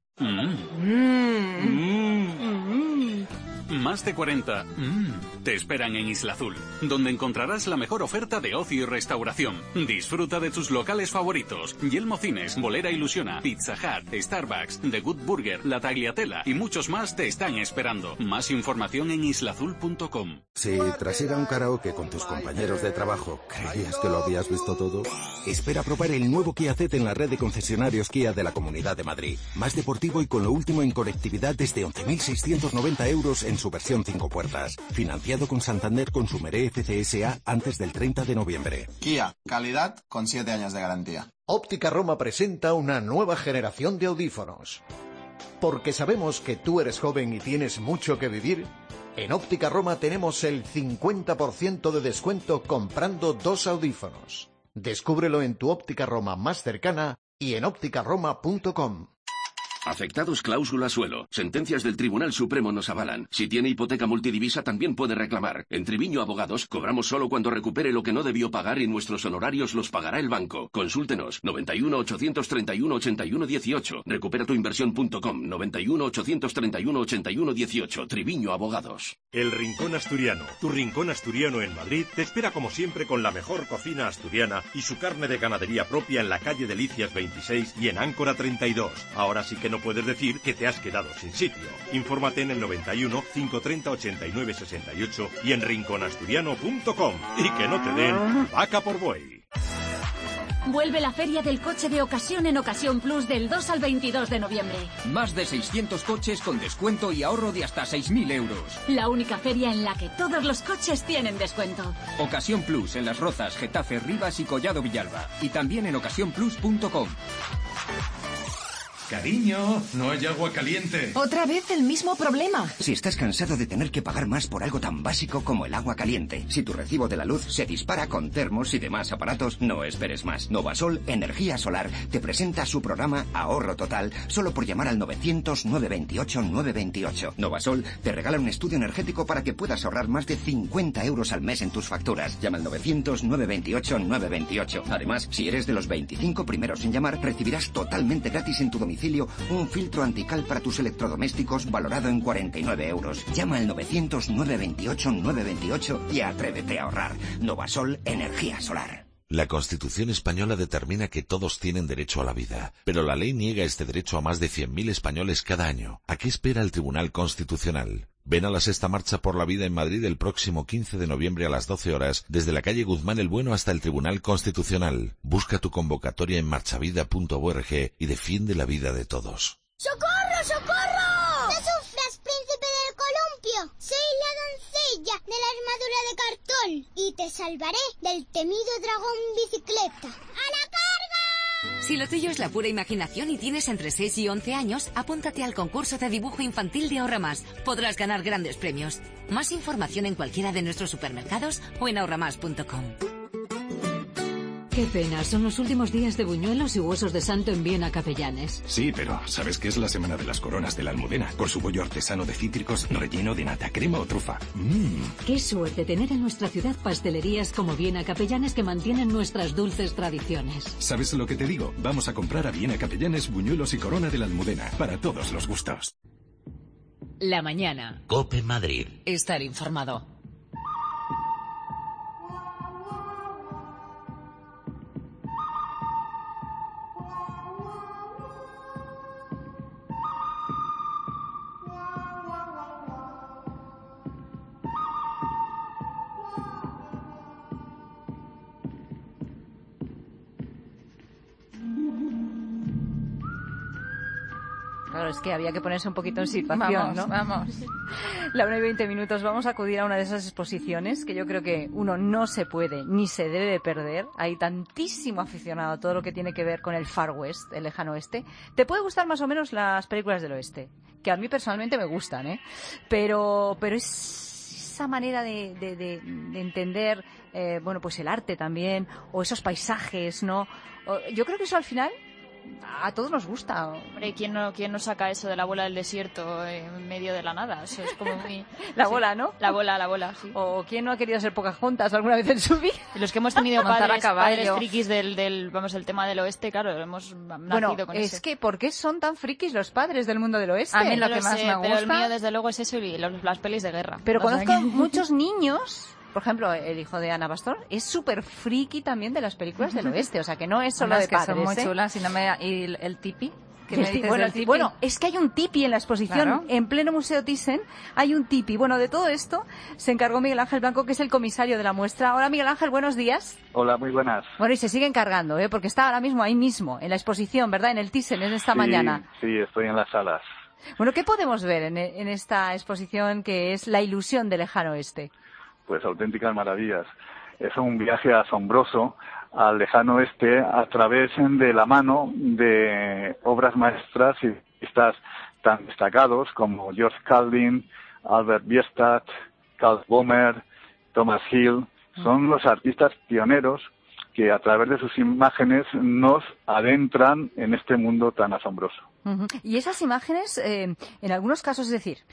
Más de 40 te esperan en Isla Azul, donde encontrarás la mejor oferta de ocio y restauración. Disfruta de tus locales favoritos: Yelmo Cines, Bolera Ilusiona, Pizza Hut, Starbucks, The Good Burger, La Tagliatella y muchos más te están esperando. Más información en islaazul.com. Si tras ir a un karaoke con tus compañeros de trabajo creías que lo habías visto todo, espera probar el nuevo Kia Ceed en la red de concesionarios Kia de la Comunidad de Madrid. Más deportivo y con lo último en conectividad desde 11.690 € en su versión 5 puertas. Financiado con Santander Consumeré FCSA antes del 30 de noviembre. Kia, calidad con 7 años de garantía. Óptica Roma presenta una nueva generación de audífonos. Porque sabemos que tú eres joven y tienes mucho que vivir, en Óptica Roma tenemos el 50% de descuento comprando 2 audífonos. Descúbrelo en tu Óptica Roma más cercana y en ópticaroma.com. Afectados cláusula suelo. Sentencias del Tribunal Supremo nos avalan. Si tiene hipoteca multidivisa también puede reclamar. En Triviño Abogados cobramos solo cuando recupere lo que no debió pagar y nuestros honorarios los pagará el banco. Consúltenos. 91 831 81 18. Recuperatuinversión.com. 91 831 81 18. Triviño Abogados. El Rincón Asturiano. Tu Rincón Asturiano en Madrid te espera como siempre con la mejor cocina asturiana y su carne de ganadería propia en la calle Delicias 26 y en Áncora 32. Ahora sí que no puedes decir que te has quedado sin sitio. Infórmate en el 91 530 89 68 y en rinconasturiano.com. Y que no te den vaca por buey. Vuelve la Feria del Coche de Ocasión en Ocasión Plus del 2 al 22 de noviembre. Más de 600 coches con descuento y ahorro de hasta 6.000 €. La única feria en la que todos los coches tienen descuento. Ocasión Plus en Las Rozas, Getafe, Rivas y Collado Villalba. Y también en ocasiónplus.com. Cariño, no hay agua caliente. ¿Otra vez el mismo problema? Si estás cansado de tener que pagar más por algo tan básico como el agua caliente, si tu recibo de la luz se dispara con termos y demás aparatos, no esperes más. Novasol Energía Solar te presenta su programa Ahorro Total solo por llamar al 900-928-928. Novasol te regala un estudio energético para que puedas ahorrar más de 50 € al mes en tus facturas. Llama al 900-928-928. Además, si eres de los 25 primeros en llamar, recibirás totalmente gratis en tu domicilio un filtro antical para tus electrodomésticos valorado en 49 €. Llama al 900-928-928 y atrévete a ahorrar. Novasol Energía Solar. La Constitución española determina que todos tienen derecho a la vida, pero la ley niega este derecho a más de 100.000 españoles cada año. ¿A qué espera el Tribunal Constitucional? Ven a la Sexta Marcha por la Vida en Madrid el próximo 15 de noviembre a las 12 horas, desde la calle Guzmán el Bueno hasta el Tribunal Constitucional. Busca tu convocatoria en marchavida.org y defiende la vida de todos. ¡Socorro, socorro! ¡No sufras, príncipe del columpio! Soy la doncella de la armadura de cartón y te salvaré del temido dragón bicicleta. ¡A la carga! Si lo tuyo es la pura imaginación y tienes entre 6 y 11 años, apúntate al concurso de dibujo infantil de Ahorramás. Podrás ganar grandes premios. Más información en cualquiera de nuestros supermercados o en ahorramás.com. Qué pena, son los últimos días de buñuelos y huesos de santo en Viena Capellanes. Sí, pero ¿sabes qué es la semana de las coronas de la Almudena? Con su bollo artesano de cítricos relleno de nata, crema o trufa. Qué suerte tener en nuestra ciudad pastelerías como Viena Capellanes que mantienen nuestras dulces tradiciones. ¿Sabes lo que te digo? Vamos a comprar a Viena Capellanes buñuelos y corona de la Almudena, para todos los gustos. La mañana. COPE Madrid. Estar informado. Claro, es que había que ponerse un poquito en situación, ¿no? Vamos. La 1:20, vamos a acudir a una de esas exposiciones que yo creo que uno no se puede ni se debe perder. Hay tantísimo aficionado a todo lo que tiene que ver con el Far West, el lejano oeste. Te puede gustar más o menos las películas del oeste, que a mí personalmente me gustan, ¿eh? Pero es esa manera de entender, bueno, pues el arte también, o esos paisajes, ¿no? Yo creo que eso al final a todos nos gusta. Hombre, ¿quién no saca eso de la bola del desierto en medio de la nada? Eso es como muy... La bola, ¿no? La bola, sí. O ¿quién no ha querido ser Pocahontas alguna vez en su vida? Los que hemos tenido Montar a caballo. padres frikis del tema del oeste, claro, hemos nacido con eso. Es que ¿por qué son tan frikis los padres del mundo del oeste? A mí lo que más me gusta... Pero el mío, desde luego, es eso y las pelis de guerra. Pero conozco muchos niños... Por ejemplo, el hijo de Ana Pastor es súper friki también de las películas del oeste, o sea que no es solo de padres, que son muy chulas, y el tipi. Bueno, es que hay un tipi en la exposición, claro. En pleno Museo Thyssen hay un tipi. Bueno, de todo esto se encargó Miguel Ángel Blanco, que es el comisario de la muestra. Hola, Miguel Ángel, buenos días. Hola, muy buenas. Bueno, y se sigue encargando, porque está ahora mismo ahí mismo, en la exposición, ¿verdad? En el Thyssen, en esta mañana. Sí, estoy en las salas. Bueno, ¿qué podemos ver en esta exposición que es La ilusión del lejano oeste? Pues auténticas maravillas. Es un viaje asombroso al lejano oeste a través de la mano de obras maestras y artistas tan destacados como George Caldin, Albert Bierstadt, Carl Bomer, Thomas Hill. Son los artistas pioneros que a través de sus imágenes nos adentran en este mundo tan asombroso. Y esas imágenes, en algunos casos, es decir...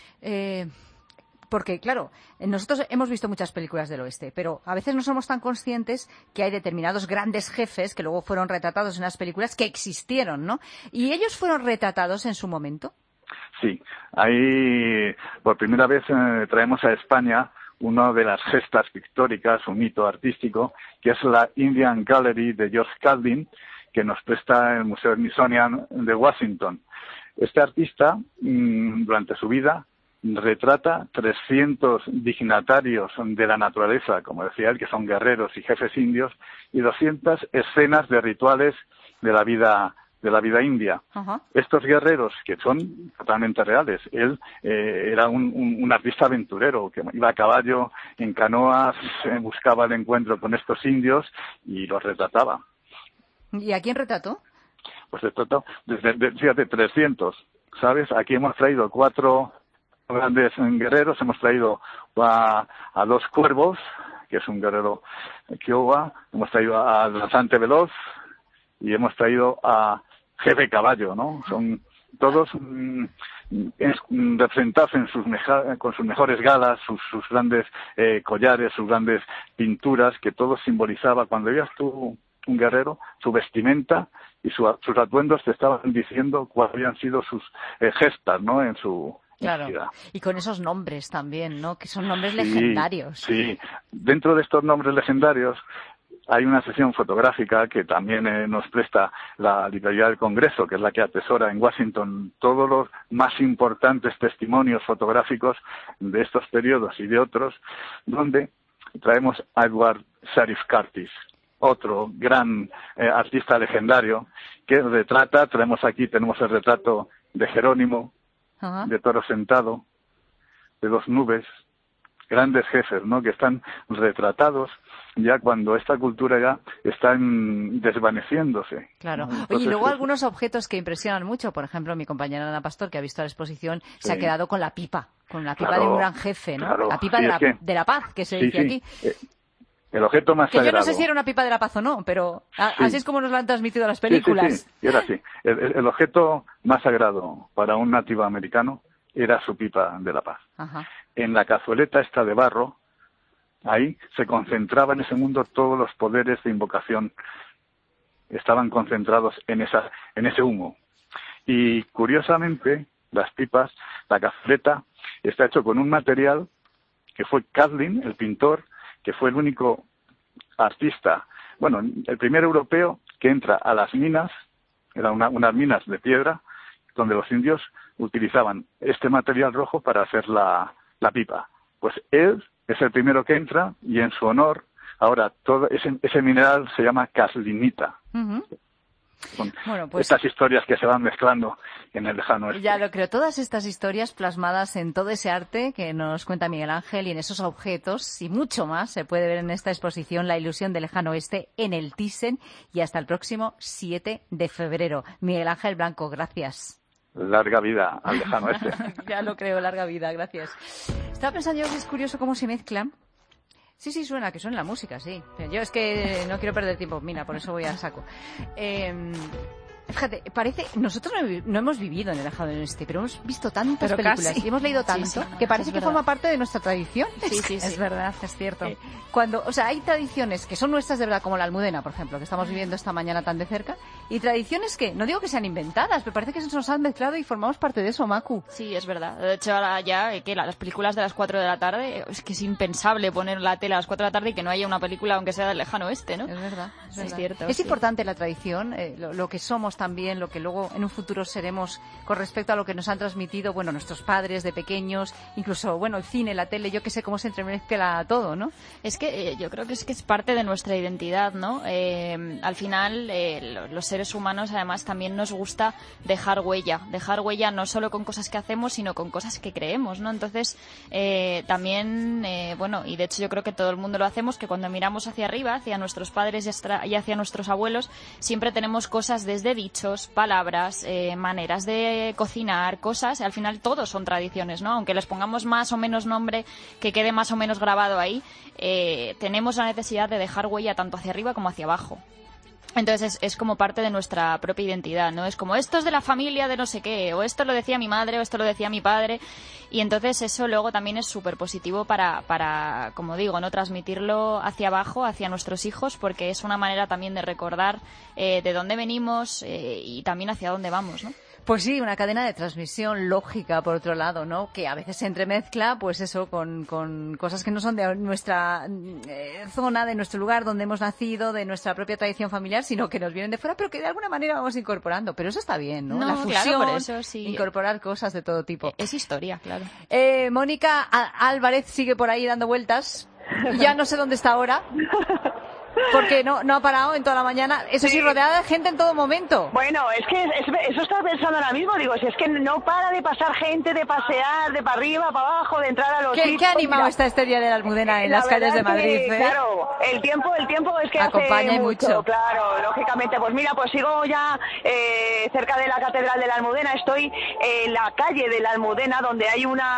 Porque, claro, nosotros hemos visto muchas películas del oeste, pero a veces no somos tan conscientes que hay determinados grandes jefes que luego fueron retratados en las películas que existieron, ¿no? ¿Y ellos fueron retratados en su momento? Sí. Ahí, por primera vez, traemos a España una de las gestas pictóricas, un hito artístico, que es la Indian Gallery de George Caldin, que nos presta el Museo Smithsonian de Washington. Este artista, durante su vida, retrata 300 dignatarios de la naturaleza, como decía él, que son guerreros y jefes indios, y 200 escenas de rituales de la vida india. Uh-huh. Estos guerreros, que son totalmente reales, él era un artista aventurero, que iba a caballo, en canoas, buscaba el encuentro con estos indios y los retrataba. ¿Y a quién retrató? Pues retrató, fíjate, 300, ¿sabes? Aquí hemos traído 4 grandes guerreros, hemos traído a 2 cuervos, que es un guerrero Kiowa, hemos traído al danzante veloz y hemos traído a jefe caballo, ¿no? Son todos representados con sus mejores galas, sus grandes collares, sus grandes pinturas, que todo simbolizaba, cuando veías tú un guerrero, su vestimenta y sus atuendos te estaban diciendo cuáles habían sido sus gestas, ¿no? En su Claro, y con esos nombres también, ¿no? Que son nombres legendarios. Sí, dentro de estos nombres legendarios hay una sesión fotográfica que también nos presta la Librería del Congreso, que es la que atesora en Washington todos los más importantes testimonios fotográficos de estos periodos y de otros, donde traemos a Edward Sheriff Curtis, otro gran artista legendario que retrata, tenemos el retrato de Jerónimo, de Toro Sentado, de Dos Nubes, grandes jefes, ¿no?, que están retratados ya cuando esta cultura ya está desvaneciéndose. Claro. Entonces, oye, y luego algunos objetos que impresionan mucho, por ejemplo, mi compañera Ana Pastor, que ha visto la exposición, se ha quedado con la pipa de un gran jefe, ¿no? Claro, la pipa de la paz, que se dice aquí. El objeto más sagrado. Que yo no sé si era una pipa de la paz o no, pero así es como nos lo han transmitido las películas. Sí. Era así. El objeto más sagrado para un nativo americano era su pipa de la paz. Ajá. En la cazueleta esta de barro, ahí se concentraba en ese mundo todos los poderes de invocación. Estaban concentrados en ese humo. Y curiosamente, las pipas, la cazueleta, está hecho con un material que fue Catlin, el pintor, que fue el único artista, bueno, el primer europeo que entra a las minas, eran unas minas de piedra, donde los indios utilizaban este material rojo para hacer la pipa. Pues él es el primero que entra y en su honor, ahora todo ese mineral se llama caslinita. Uh-huh. Con bueno, pues, estas historias que se van mezclando en el lejano oeste. Ya lo creo, todas estas historias plasmadas en todo ese arte que nos cuenta Miguel Ángel y en esos objetos y mucho más se puede ver en esta exposición La ilusión del lejano oeste en el Thyssen y hasta el próximo 7 de febrero. Miguel Ángel Blanco, gracias. Larga vida al lejano oeste. Ya lo creo, larga vida, gracias. Estaba pensando yo que es curioso cómo se mezclan. Sí, suena, que suena la música, sí. Yo es que no quiero perder tiempo, mira, por eso voy a saco. Fíjate, nosotros no hemos vivido en el lejano oeste, pero hemos visto tantas películas y hemos leído tanto que parece que forma parte de nuestra tradición. Sí. Es verdad, es cierto. Hay tradiciones que son nuestras de verdad, como la Almudena, por ejemplo, que estamos viviendo esta mañana tan de cerca, y tradiciones que, no digo que sean inventadas, pero parece que se nos han mezclado y formamos parte de eso, Macu. Sí, es verdad. De hecho, ahora ya, las películas de las 4 de la tarde, es que es impensable poner la tele a las 4 de la tarde y que no haya una película, aunque sea del lejano oeste, ¿no? Es verdad. Es cierto. Es importante la tradición, lo que somos también, lo que luego en un futuro seremos con respecto a lo que nos han transmitido, bueno, nuestros padres de pequeños, incluso, bueno, el cine, la tele, yo que sé cómo se entremezcla todo, ¿no? Es que yo creo que es parte de nuestra identidad, ¿no? Al final, los seres humanos, además, también nos gusta dejar huella no solo con cosas que hacemos, sino con cosas que creemos, ¿no? Entonces, también, y de hecho yo creo que todo el mundo lo hacemos, que cuando miramos hacia arriba, hacia nuestros padres y hacia nuestros abuelos, siempre tenemos cosas desde dichos, palabras, maneras de cocinar, cosas, al final todos son tradiciones, ¿no? Aunque les pongamos más o menos nombre, que quede más o menos grabado ahí, tenemos la necesidad de dejar huella tanto hacia arriba como hacia abajo. Entonces es como parte de nuestra propia identidad, ¿no? Es como esto es de la familia de no sé qué, o esto lo decía mi madre, o esto lo decía mi padre, y entonces eso luego también es súper positivo para, como digo, no transmitirlo hacia abajo, hacia nuestros hijos, porque es una manera también de recordar de dónde venimos y también hacia dónde vamos, ¿no? Pues sí, una cadena de transmisión lógica, por otro lado, ¿no? Que a veces se entremezcla, pues eso, con cosas que no son de nuestra zona, de nuestro lugar donde hemos nacido, de nuestra propia tradición familiar, sino que nos vienen de fuera, pero que de alguna manera vamos incorporando. Pero eso está bien, ¿no? La fusión, claro, por eso, sí. Incorporar cosas de todo tipo. Es historia, claro. Mónica Álvarez sigue por ahí dando vueltas. Ya no sé dónde está ahora. Porque no ha parado en toda la mañana. Eso sí, rodeada de gente en todo momento. Bueno, es que eso estaba pensando ahora mismo. Digo, si es que no para de pasar gente, de pasear, de para arriba, para abajo, de entrar a los sitios. ¿Qué animado está este día de la Almudena en las calles de Madrid? Claro, el tiempo es que acompaña hace mucho. Claro, lógicamente. Pues mira, pues sigo ya cerca de la Catedral de la Almudena. Estoy en la calle de la Almudena, donde hay un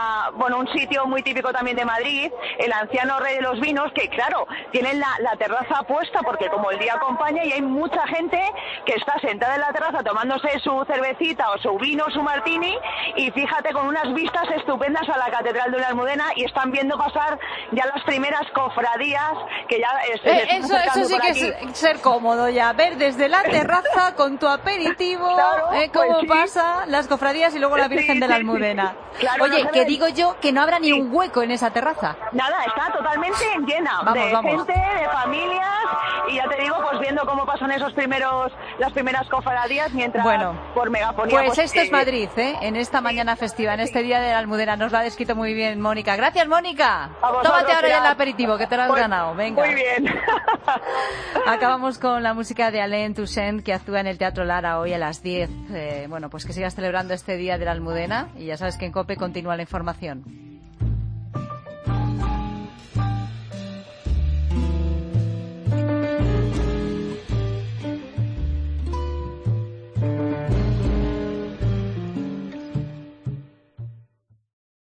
sitio muy típico también de Madrid, el Anciano Rey de los Vinos, que claro, tienen la terraza puesta porque como el día acompaña y hay mucha gente que está sentada en la terraza tomándose su cervecita o su vino, su martini, y fíjate, con unas vistas estupendas a la Catedral de la Almudena, y están viendo pasar ya las primeras cofradías que ya eso sí que es ser cómodo ya, ver desde la terraza con tu aperitivo, claro, cómo pues sí. pasa las cofradías y luego la Virgen de la Almudena. Claro, Oye, no que digo yo yo que no habrá ni un hueco en esa terraza. Nada, está totalmente llena vamos. Gente, de familias, y ya te digo, pues viendo cómo pasan las primeras cofradías mientras por megafonía. Pues esto es Madrid, en esta mañana festiva, en este día de la Almudena. Nos lo ha descrito muy bien Mónica. Gracias, Mónica. Tómate ahora ya el aperitivo, que te lo has ganado. Venga. Muy bien. Acabamos con la música de Alain Toussaint, que actúa en el Teatro Lara hoy a las 10. Pues que sigas celebrando este día de la Almudena, y ya sabes que en COPE continúa la información.